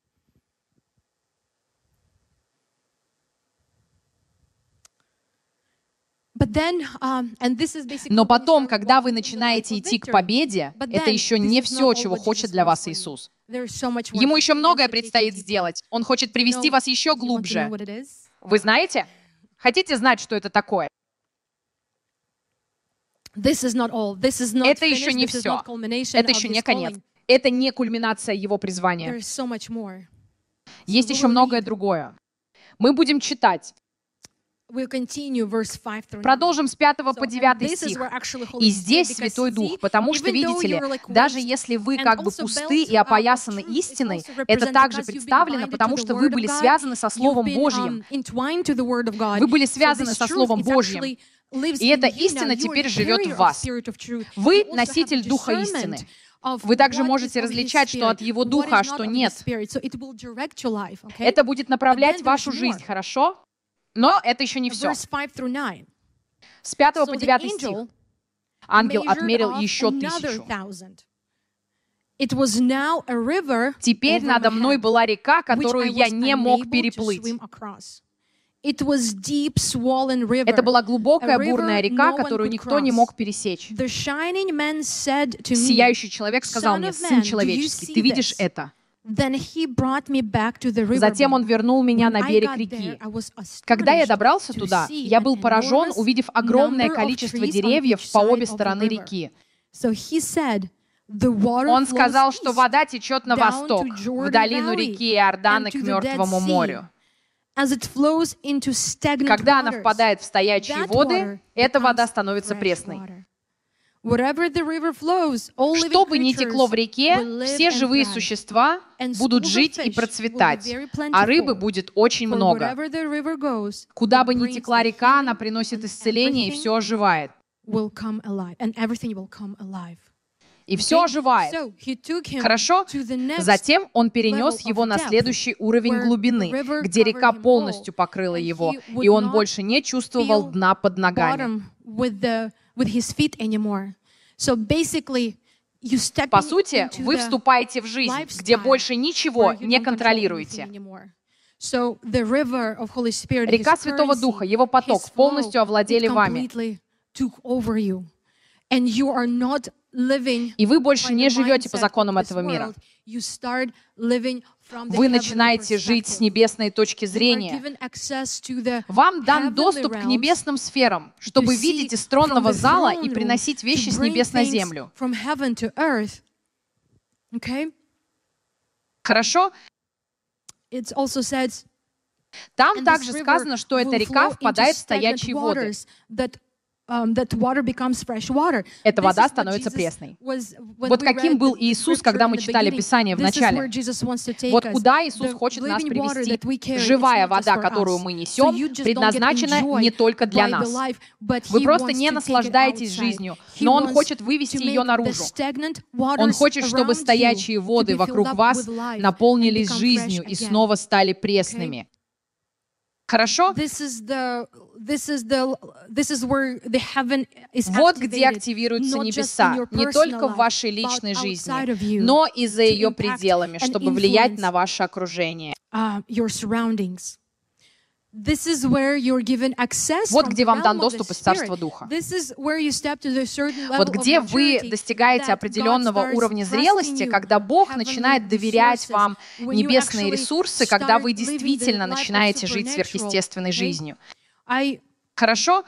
Но потом, когда вы начинаете идти к победе, это еще не все, чего хочет для вас Иисус. Ему еще многое предстоит сделать. Он хочет привести вас еще глубже. Вы знаете? Хотите знать, что это такое? Это еще не все. Это еще не конец. Это не кульминация его призвания. Есть еще многое другое. Мы будем читать. Продолжим с 5 по 9 стих. И здесь Святой Дух, потому что, видите ли, даже если вы как бы пусты и опоясаны истиной, это также представлено, потому что вы были связаны со Словом Божьим. Вы были связаны со Словом Божьим. И эта истина теперь живет в вас. Вы носитель Духа истины. Вы также можете различать, что от Его Духа, а что нет. Это будет направлять вашу жизнь, хорошо? Но это еще не все. С 5 по 9 стих. Ангел отмерил еще 1000. Теперь надо мной была река, которую я не мог переплыть. Это была глубокая бурная река, которую никто не мог пересечь. Сияющий человек сказал мне: «Сын человеческий, ты видишь это?» Затем он вернул меня на берег реки. Когда я добрался туда, я был поражен, увидев огромное количество деревьев по обе стороны реки. Он сказал, что вода течет на восток, в долину реки Иордана к Мертвому морю. Когда она впадает в стоячие воды, эта вода становится пресной. Что бы ни текло в реке, все живые существа будут жить и процветать, а рыбы будет очень много. Куда бы ни текла река, она приносит исцеление, и все оживает. И и все оживает. Хорошо? Затем он перенес его на следующий уровень глубины, где река полностью покрыла его, и он больше не чувствовал дна под ногами. По сути, вы вступаете в жизнь, где больше ничего не контролируете. Река Святого Духа, его поток полностью овладели вами. И вы больше не живете по законам этого мира. Вы начинаете жить с небесной точки зрения. Вам дан доступ к небесным сферам, чтобы видеть из тронного зала и приносить вещи с небес на землю. Хорошо? Там также сказано, что эта река впадает в стоячие воды. Эта вода становится пресной. Вот каким был Иисус, когда мы читали Писание в начале. Вот куда Иисус хочет нас привести. Живая вода, которую мы несем, предназначена не только для нас. Вы просто не наслаждаетесь жизнью, но Он хочет вывести ее наружу. Он хочет, чтобы стоячие воды вокруг вас наполнились жизнью и снова стали пресными. Хорошо? Вот где активируются небеса, не только в вашей личной жизни, но и за ее пределами, чтобы влиять на ваше окружение. Вот где вам дан доступ из Царства Духа. Вот где вы достигаете определенного уровня зрелости, когда Бог начинает доверять вам небесные ресурсы, когда вы действительно начинаете жить сверхъестественной жизнью. Хорошо?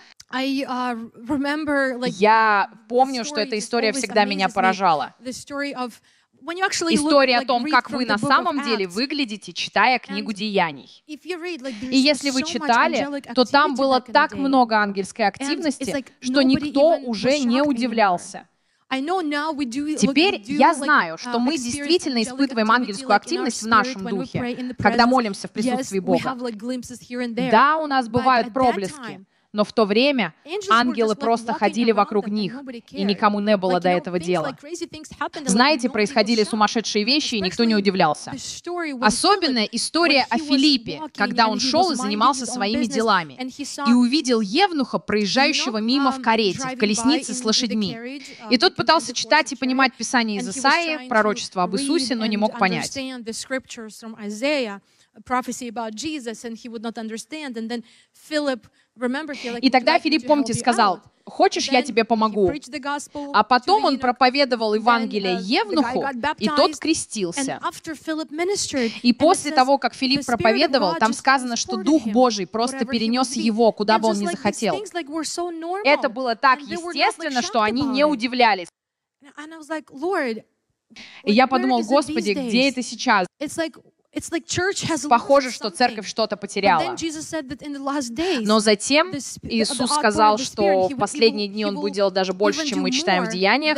Я помню, что эта история всегда меня поражала. История о том, как вы на самом деле выглядите, читая книгу Деяний. И если вы читали, то там было так много ангельской активности, что никто уже не удивлялся. Теперь я знаю, что мы действительно испытываем ангельскую активность в нашем духе, когда молимся в присутствии Бога. Да, у нас бывают проблески. Но в то время ангелы просто ходили вокруг них, и никому не было до этого дела. Знаете, происходили сумасшедшие вещи, и никто не удивлялся. Особенно история о Филиппе, когда он шел и занимался своими делами, и увидел евнуха, проезжающего мимо в карете, в колеснице с лошадьми. И тот пытался читать и понимать Писание из Исаии, пророчество об Иисусе, но не мог понять. И тогда Филипп, помните, сказал: «Хочешь, я тебе помогу?» А потом он проповедовал Евангелие евнуху, и тот крестился. И после того, как Филипп проповедовал, там сказано, что Дух Божий просто перенес его, куда бы он ни захотел. Это было так естественно, что они не удивлялись. И я подумал: Господи, где это сейчас? Похоже, что церковь что-то потеряла. Но затем Иисус сказал, что в последние дни Он будет делать даже больше, чем мы читаем в Деяниях.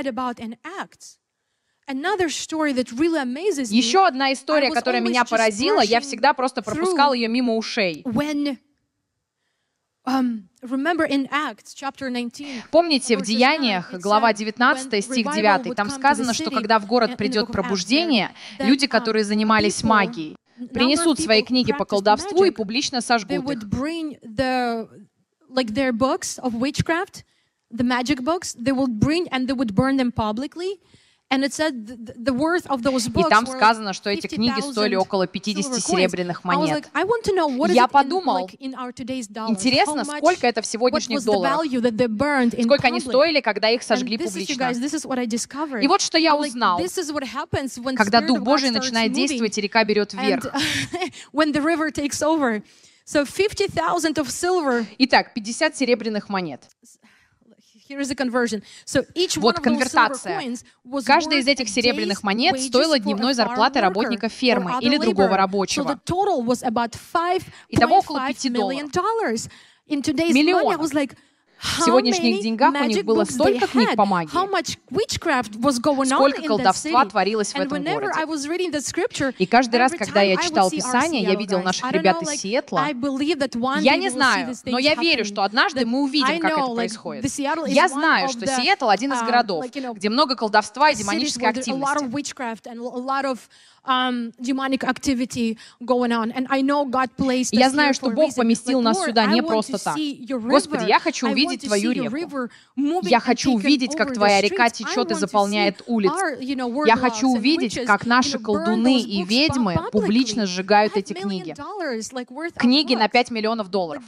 Еще одна история, которая меня поразила, я всегда просто пропускал ее мимо ушей. Помните, в Деяниях, глава 19, стих 9, там сказано, что когда в город придет пробуждение, люди, которые занимались магией, принесут свои книги по колдовству и публично сожгут их. И там сказано, что эти книги стоили около 50 серебряных монет. Я подумал, интересно, сколько это в сегодняшних долларах? Сколько они стоили, когда их сожгли публично? И вот что я узнал. Когда Дух Божий начинает действовать, и река берет вверх. Итак, 50 серебряных монет. Вот конвертация. Каждая из этих серебряных монет стоила дневной зарплаты работника фермы или другого рабочего. Итого около $5. Миллионов. В сегодняшних деньгах у них было столько книг по магии, сколько колдовства творилось в этом городе. И каждый раз, когда я читал Писание, я видел наших ребят из Сиэтла. Я не знаю, но я верю, что однажды мы увидим, как это происходит. Я знаю, что Сиэтл — один из городов, где много колдовства и демонической активности. Я знаю, что Бог поместил нас сюда не просто так. Господи, я хочу увидеть Твою реку. Я хочу увидеть, как Твоя река течет и заполняет улицы. Я хочу увидеть, как наши колдуны и ведьмы публично сжигают эти книги. Книги на $5 миллионов.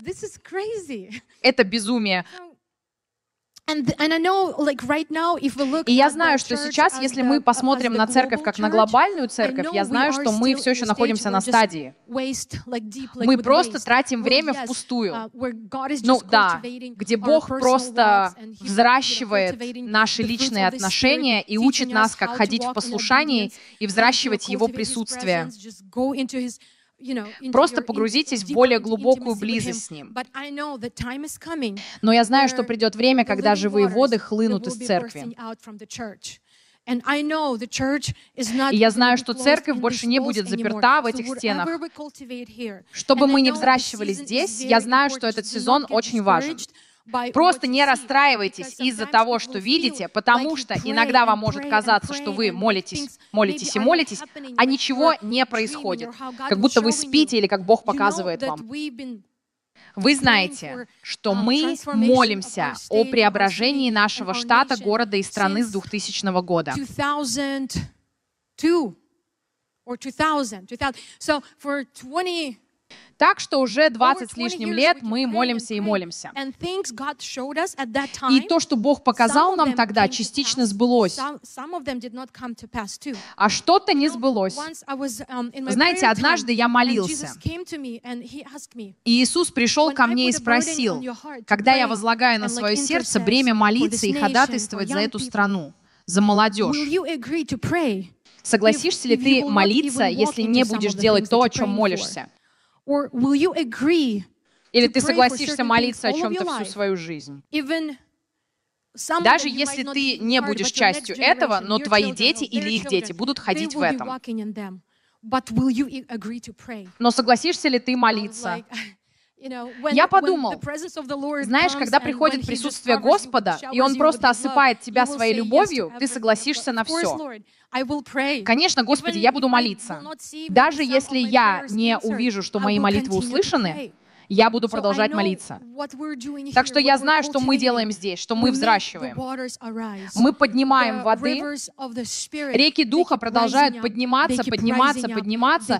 Это безумие. И я знаю, что сейчас, если мы посмотрим на церковь как на глобальную церковь, я знаю, что мы все еще находимся на стадии. Мы просто тратим время впустую. Ну да, где Бог просто взращивает наши личные отношения и учит нас, как ходить в послушании и взращивать Его присутствие. Просто погрузитесь в более глубокую близость с Ним. Но я знаю, что придет время, когда живые воды хлынут из церкви. И я знаю, что церковь больше не будет заперта в этих стенах. Что бы мы ни взращивали здесь, я знаю, что этот сезон очень важен. Просто не расстраивайтесь из-за того, что видите, потому что иногда вам может казаться, что вы молитесь, молитесь и молитесь, а ничего не происходит. Как будто вы спите или как Бог показывает вам. Вы знаете, что мы молимся о преображении нашего штата, города и страны с 2000 года. Так что уже 20 с лишним лет мы молимся и молимся. И то, что Бог показал нам тогда, частично сбылось. А что-то не сбылось. Знаете, однажды я молился. И Иисус пришел ко мне и спросил, когда я возлагаю на свое сердце бремя молиться и ходатайствовать за эту страну, за молодежь, согласишься ли ты молиться, если не будешь делать то, о чем молишься? Или ты согласишься молиться о чем-то всю свою жизнь? Даже если ты не будешь частью этого, но твои дети или их дети будут ходить в этом. Но согласишься ли ты молиться? Я подумал, знаешь, когда приходит присутствие Господа, и Он просто осыпает тебя своей любовью, ты согласишься на все. Конечно, Господи, я буду молиться. Даже если я не увижу, что мои молитвы услышаны, я буду продолжать молиться. Так что я знаю, что мы делаем здесь, что мы взращиваем. Мы поднимаем воды, реки Духа продолжают подниматься, подниматься, подниматься.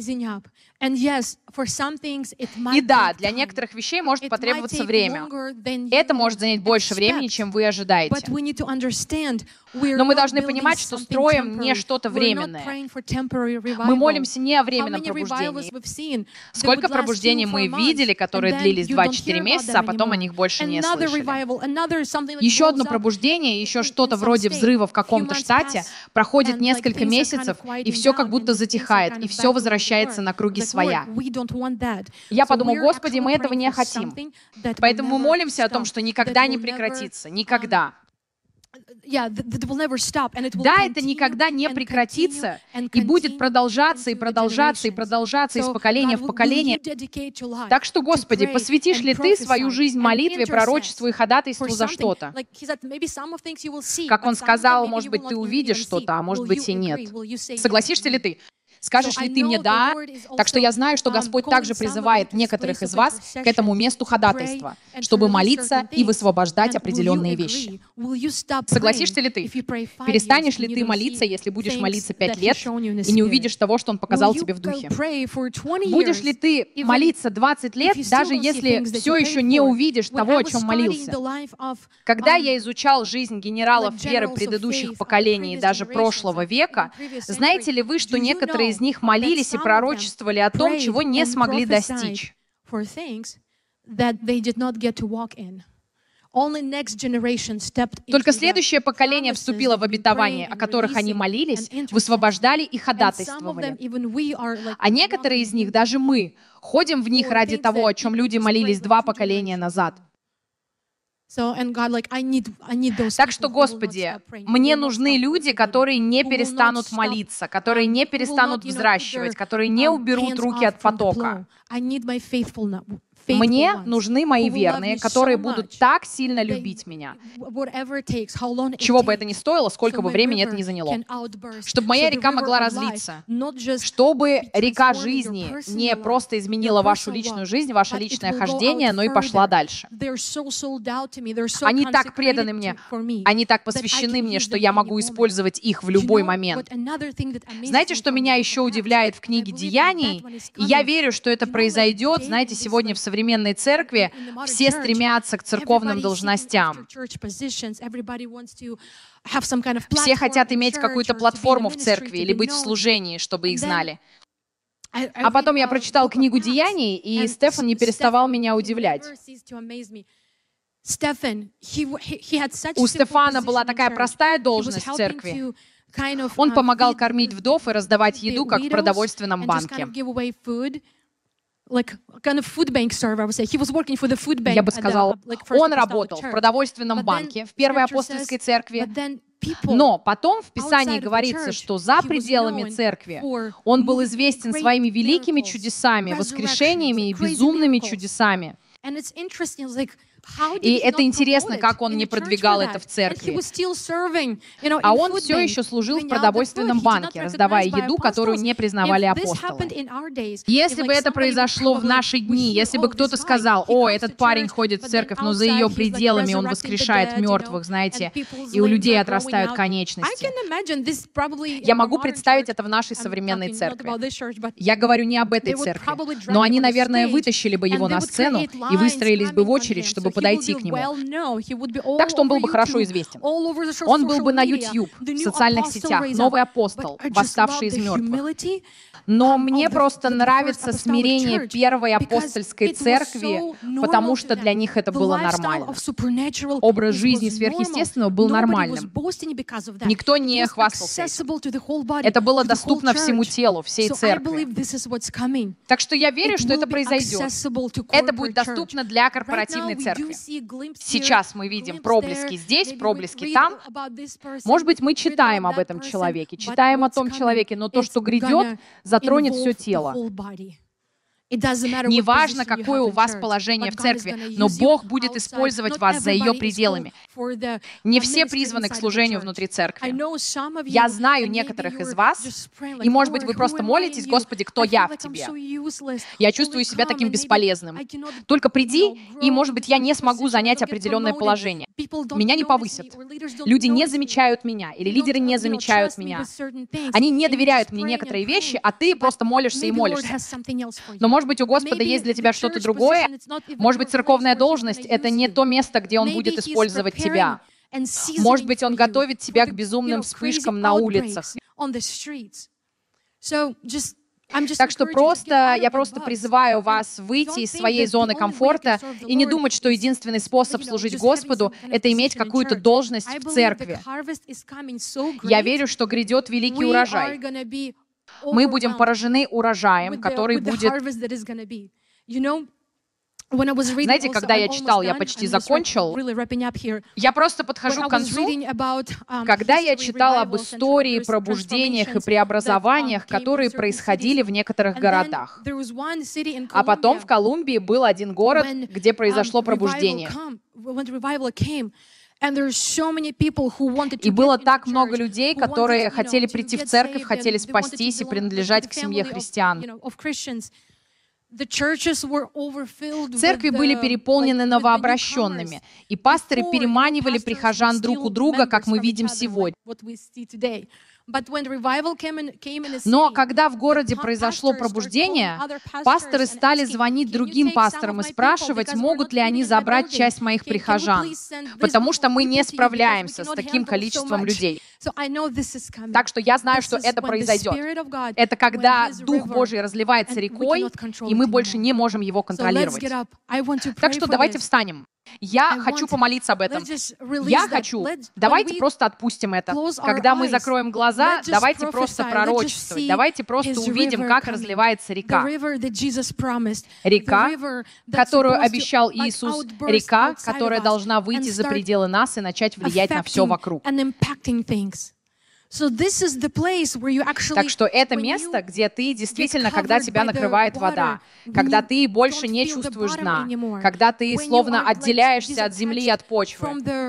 И да, для некоторых вещей может потребоваться время. Это может занять больше времени, чем вы ожидаете. Но мы должны понимать, что строим не что-то временное. Мы молимся не о временном пробуждении. Сколько пробуждений мы видели, которые длились 2-4 месяца, а потом о них больше не слышали. Еще одно пробуждение, еще что-то вроде взрыва в каком-то штате проходит несколько месяцев, и все как будто затихает, и все возвращается на круги своя. Я подумал, Господи, мы этого не хотим. Поэтому мы молимся о том, что никогда не прекратится, никогда. Да, это никогда не прекратится и будет продолжаться и продолжаться и продолжаться из поколения в поколение. Так что, Господи, посвятишь ли Ты свою жизнь молитве, пророчеству и ходатайству за что-то? Как Он сказал, может быть, ты увидишь что-то, а может быть и нет. Согласишься ли ты? Скажешь ли ты мне «да»? Так что я знаю, что Господь также призывает некоторых из вас к этому месту ходатайства, чтобы молиться и высвобождать определенные вещи. Согласишься ли ты? Перестанешь ли ты молиться, если будешь молиться 5 лет и не увидишь того, что Он показал тебе в духе? Будешь ли ты молиться 20 лет, даже если все еще не увидишь того, о чем молился? Когда я изучал жизнь генералов веры предыдущих поколений и даже прошлого века, знаете ли вы, что некоторые из них молились и пророчествовали о том, чего не смогли достичь? Только следующее поколение вступило в обетование, о которых они молились, высвобождали и ходатайствовали. А некоторые из них, даже мы, ходим в них ради того, о чем люди молились 2 поколения назад. Так что, Господи, мне нужны люди, которые не перестанут молиться, которые не перестанут взращивать, которые не уберут руки от потока. Мне нужны мои верные, которые будут так сильно любить меня, чего бы это ни стоило, сколько бы времени это ни заняло, чтобы моя река могла разлиться, чтобы река жизни не просто изменила вашу личную жизнь, ваше личное хождение, но и пошла дальше. Они так преданы мне, они так посвящены мне, что я могу использовать их в любой момент. Знаете, что меня еще удивляет в книге «Деяний»? И я верю, что это произойдет, знаете, сегодня в современной церкви все стремятся к церковным должностям. Все хотят иметь какую-то платформу в церкви или быть в служении, чтобы их знали. А потом я прочитал книгу «Деяний», и Стефан не переставал меня удивлять. У Стефана была такая простая должность в церкви. Он помогал кормить вдов и раздавать еду, как в продовольственном банке. Я бы сказала, он работал в продовольственном банке в Первой апостольской церкви, но потом в Писании говорится, что за пределами церкви он был известен своими великими чудесами, воскрешениями и безумными чудесами. И это интересно, как он не продвигал это в церкви. А он все еще служил в продовольственном банке, раздавая еду, которую не признавали апостолы. Если бы это произошло в наши дни, если бы кто-то сказал: «О, этот парень ходит в церковь, но за ее пределами он воскрешает мертвых», знаете, и у людей отрастают конечности. Я могу представить это в нашей современной церкви. Я говорю не об этой церкви, но они, наверное, вытащили бы его на сцену и выстроились бы в очередь, чтобы подойти к нему. Так что он был бы хорошо известен. Он был бы на YouTube, в социальных сетях, новый апостол, восставший из мертвых. Но мне просто нравится смирение первой апостольской церкви, потому что для них это было нормально. Образ жизни сверхъестественного был нормальным. Никто не хвастался этим. Это было доступно всему телу, всей церкви. Так что я верю, что это произойдет. Это будет доступно для корпоративной церкви. Сейчас мы видим проблески здесь, проблески там. Может быть, мы читаем об этом человеке, читаем о том человеке, но то, что грядет, затронет все тело. Неважно, какое у вас положение в церкви, но Бог будет использовать вас за ее пределами. Не все призваны к служению внутри церкви. Я знаю некоторых из вас, и, может быть, вы просто молитесь: «Господи, кто я в Тебе? Я чувствую себя таким бесполезным. Только приди, и, может быть, я не смогу занять определенное положение. Меня не повысят. Люди не замечают меня, или лидеры не замечают меня. Они не доверяют мне некоторые вещи, а ты просто молишься и молишься». Но, может быть, у Господа есть для тебя что-то другое. Может быть, церковная должность — это не то место, где Он будет использовать тебя. Может быть, Он готовит тебя к безумным вспышкам на улицах. Так что я просто призываю вас выйти из своей зоны комфорта и не думать, что единственный способ служить Господу — это иметь какую-то должность в церкви. Я верю, что грядет великий урожай. Мы будем поражены урожаем, который будет... Знаете, когда я читал, я почти закончил, я просто подхожу к концу, когда я читал об истории, пробуждениях и преобразованиях, которые происходили в некоторых городах. А потом в Колумбии был один город, где произошло пробуждение. И было так много людей, которые хотели прийти в церковь, хотели спастись и принадлежать к семье христиан. Церкви были переполнены новообращенными, и пасторы переманивали прихожан друг у друга, как мы видим сегодня. Но когда в городе произошло пробуждение, пасторы стали звонить другим пасторам и спрашивать, могут ли они забрать часть моих прихожан, потому что мы не справляемся с таким количеством людей. Так что я знаю, что это произойдет. Это когда Дух Божий разливается рекой, и мы больше не можем его контролировать. Так что давайте встанем. Я хочу помолиться об этом. Я хочу. Давайте просто отпустим это. Когда мы закроем глаза, давайте просто пророчествовать. Давайте просто увидим, как разливается река. Река, которую обещал Иисус. Река, которая должна выйти за пределы нас и начать влиять на все вокруг. Так что это место, где ты действительно, когда тебя накрывает вода, когда ты больше не чувствуешь дна, когда ты словно отделяешься от земли и от почвы.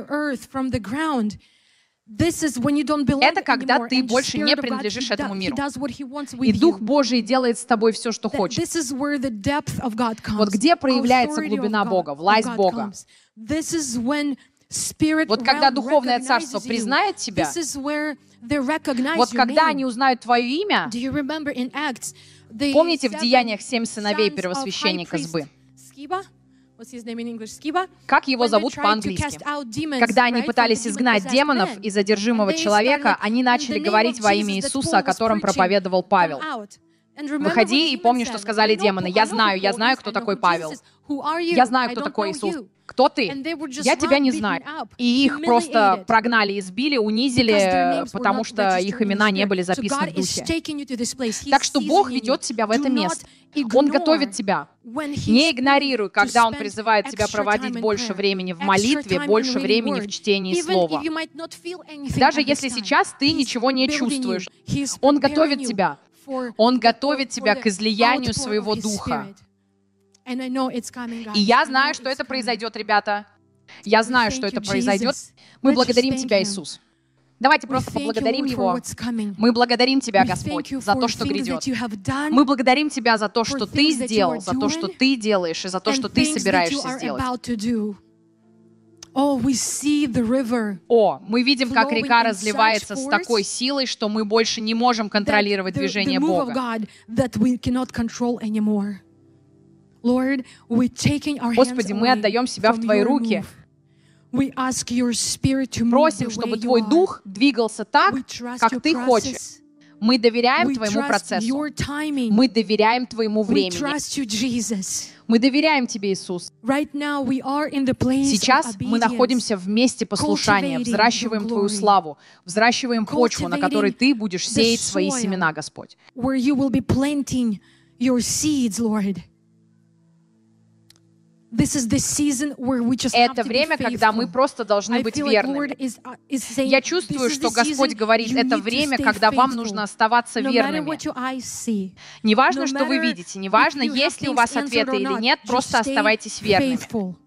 Это когда ты больше не принадлежишь этому миру. И Дух Божий делает с тобой все, что хочет. Вот где проявляется глубина Бога, власть Бога. Вот когда Духовное Царство признает тебя, вот когда они узнают твое имя, помните в Деяниях 7 сыновей первосвященника Сбы? Как его зовут по-английски? Когда они пытались изгнать демонов из одержимого человека, они начали говорить во имя Иисуса, о котором проповедовал Павел. Выходи и помни, что сказали демоны. Я знаю, кто такой Павел. Я знаю, кто такой Иисус. Кто ты? Я тебя не знаю. И их просто прогнали, избили, унизили, потому что их имена не были записаны в Духе. Так что Бог ведет тебя в это место. Он готовит тебя. Не игнорируй, когда Он призывает тебя проводить больше времени в молитве, больше времени в чтении Слова. Даже если сейчас ты ничего не чувствуешь, Он готовит тебя. Он готовит тебя к излиянию своего Духа. И я знаю, что это произойдет, ребята. Я знаю, что это произойдет. Мы благодарим Тебя, Иисус. Давайте просто поблагодарим Его. Мы благодарим Тебя, Господь, за то, что грядет. Мы благодарим Тебя за то, что Ты сделал, за то, что Ты делаешь, и за то, что Ты собираешься сделать. О, мы видим, как река разливается с такой силой, что мы больше не можем контролировать движение Бога. Господи, мы отдаем себя в Твои руки. Просим, чтобы Твой Дух двигался так, как Ты хочешь. Мы доверяем Твоему процессу. Мы доверяем Твоему времени. Мы доверяем Тебе, Иисус. Сейчас мы находимся в месте послушания, взращиваем Твою славу, взращиваем почву, на которой Ты будешь сеять свои семена, Господь. Это время, когда мы просто должны быть верными. Я чувствую, что Господь говорит, это время, когда вам нужно оставаться верными. Неважно, что вы видите, неважно, есть ли у вас ответы или нет, просто оставайтесь верными.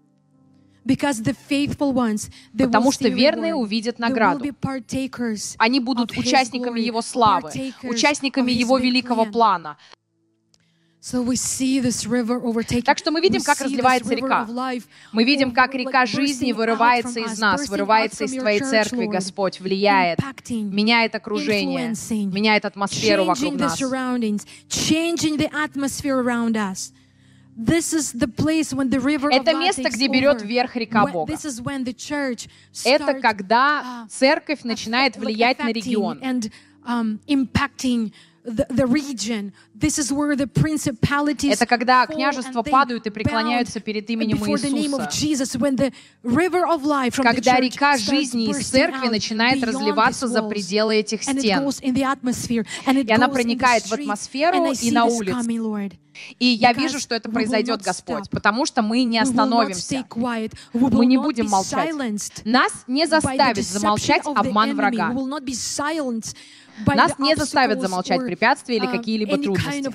Потому что верные увидят награду. Они будут участниками Его славы, участниками Его великого плана. Так что мы видим, как разливается река. Мы видим, как река жизни вырывается из нас, вырывается из Твоей церкви, Господь, влияет, меняет окружение, меняет атмосферу вокруг нас. Это место, где берет вверх река Бога. Это когда церковь начинает влиять на регион. Это когда княжества падают и преклоняются перед именем Иисуса. Когда река жизни из церкви начинает разливаться за пределы этих стен. И она проникает в атмосферу и на улицу. И я вижу, что это произойдет, Господь, потому что мы не остановимся. Мы не будем молчать. Нас не заставит замолчать обман врага. Нас не заставят замолчать препятствия или какие-либо трудности.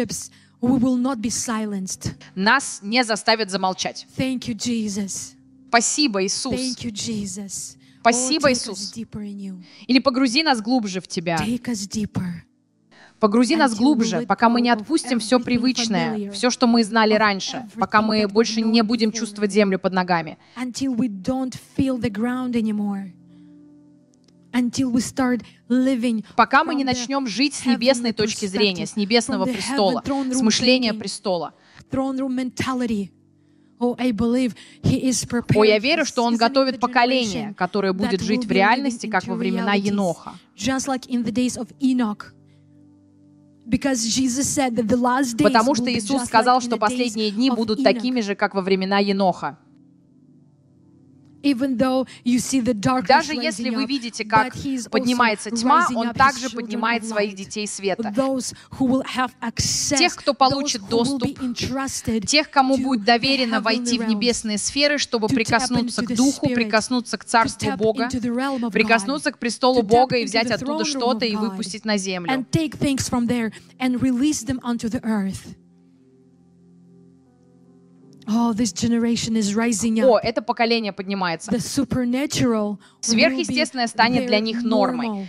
Нас не заставят замолчать. Спасибо, Иисус. Спасибо, Иисус. Или погрузи нас глубже в Тебя. Погрузи нас глубже, пока мы не отпустим все привычное, все, что мы знали раньше, пока мы больше не будем чувствовать землю под ногами. Пока мы не начнем жить с небесной точки зрения, с небесного престола, с мышления престола. О, я верю, что Он готовит поколение, которое будет жить в реальности, как во времена Еноха. Потому что Иисус сказал, что последние дни будут такими же, как во времена Еноха. Даже если вы видите, как поднимается тьма, Он также поднимает своих детей света. Тех, кто получит доступ, тех, кому будет доверено войти в небесные сферы, чтобы прикоснуться к Духу, прикоснуться к Царству Бога, прикоснуться к престолу Бога и взять оттуда что-то и выпустить на землю. О, это поколение поднимается. Сверхъестественное станет для них нормой.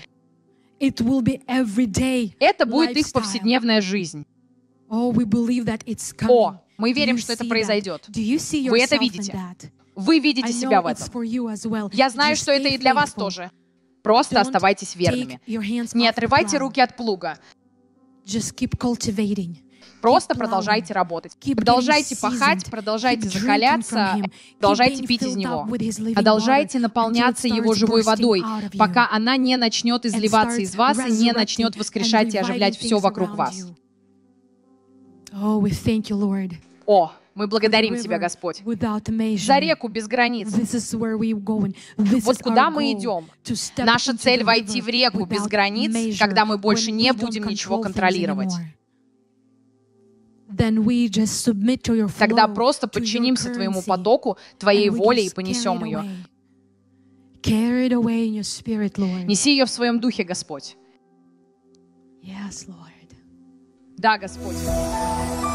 Это будет их повседневная жизнь. Мы верим, что это произойдет. Вы это видите. Вы видите себя в этом. Я знаю, что это и для вас тоже. Просто оставайтесь верными. Не отрывайте руки от плуга. Просто продолжайте работать. Продолжайте пахать, продолжайте закаляться, продолжайте пить из него. Продолжайте наполняться его живой водой, пока она не начнет изливаться из вас и не начнет воскрешать и оживлять все вокруг вас. Мы благодарим Тебя, Господь, за реку без границ. Вот куда мы идем. Наша цель — войти в реку без границ, когда мы больше не будем ничего контролировать. Тогда просто подчинимся Твоему потоку, Твоей воле и понесем ее. Неси ее в Своем Духе, Господь. Да, Господь.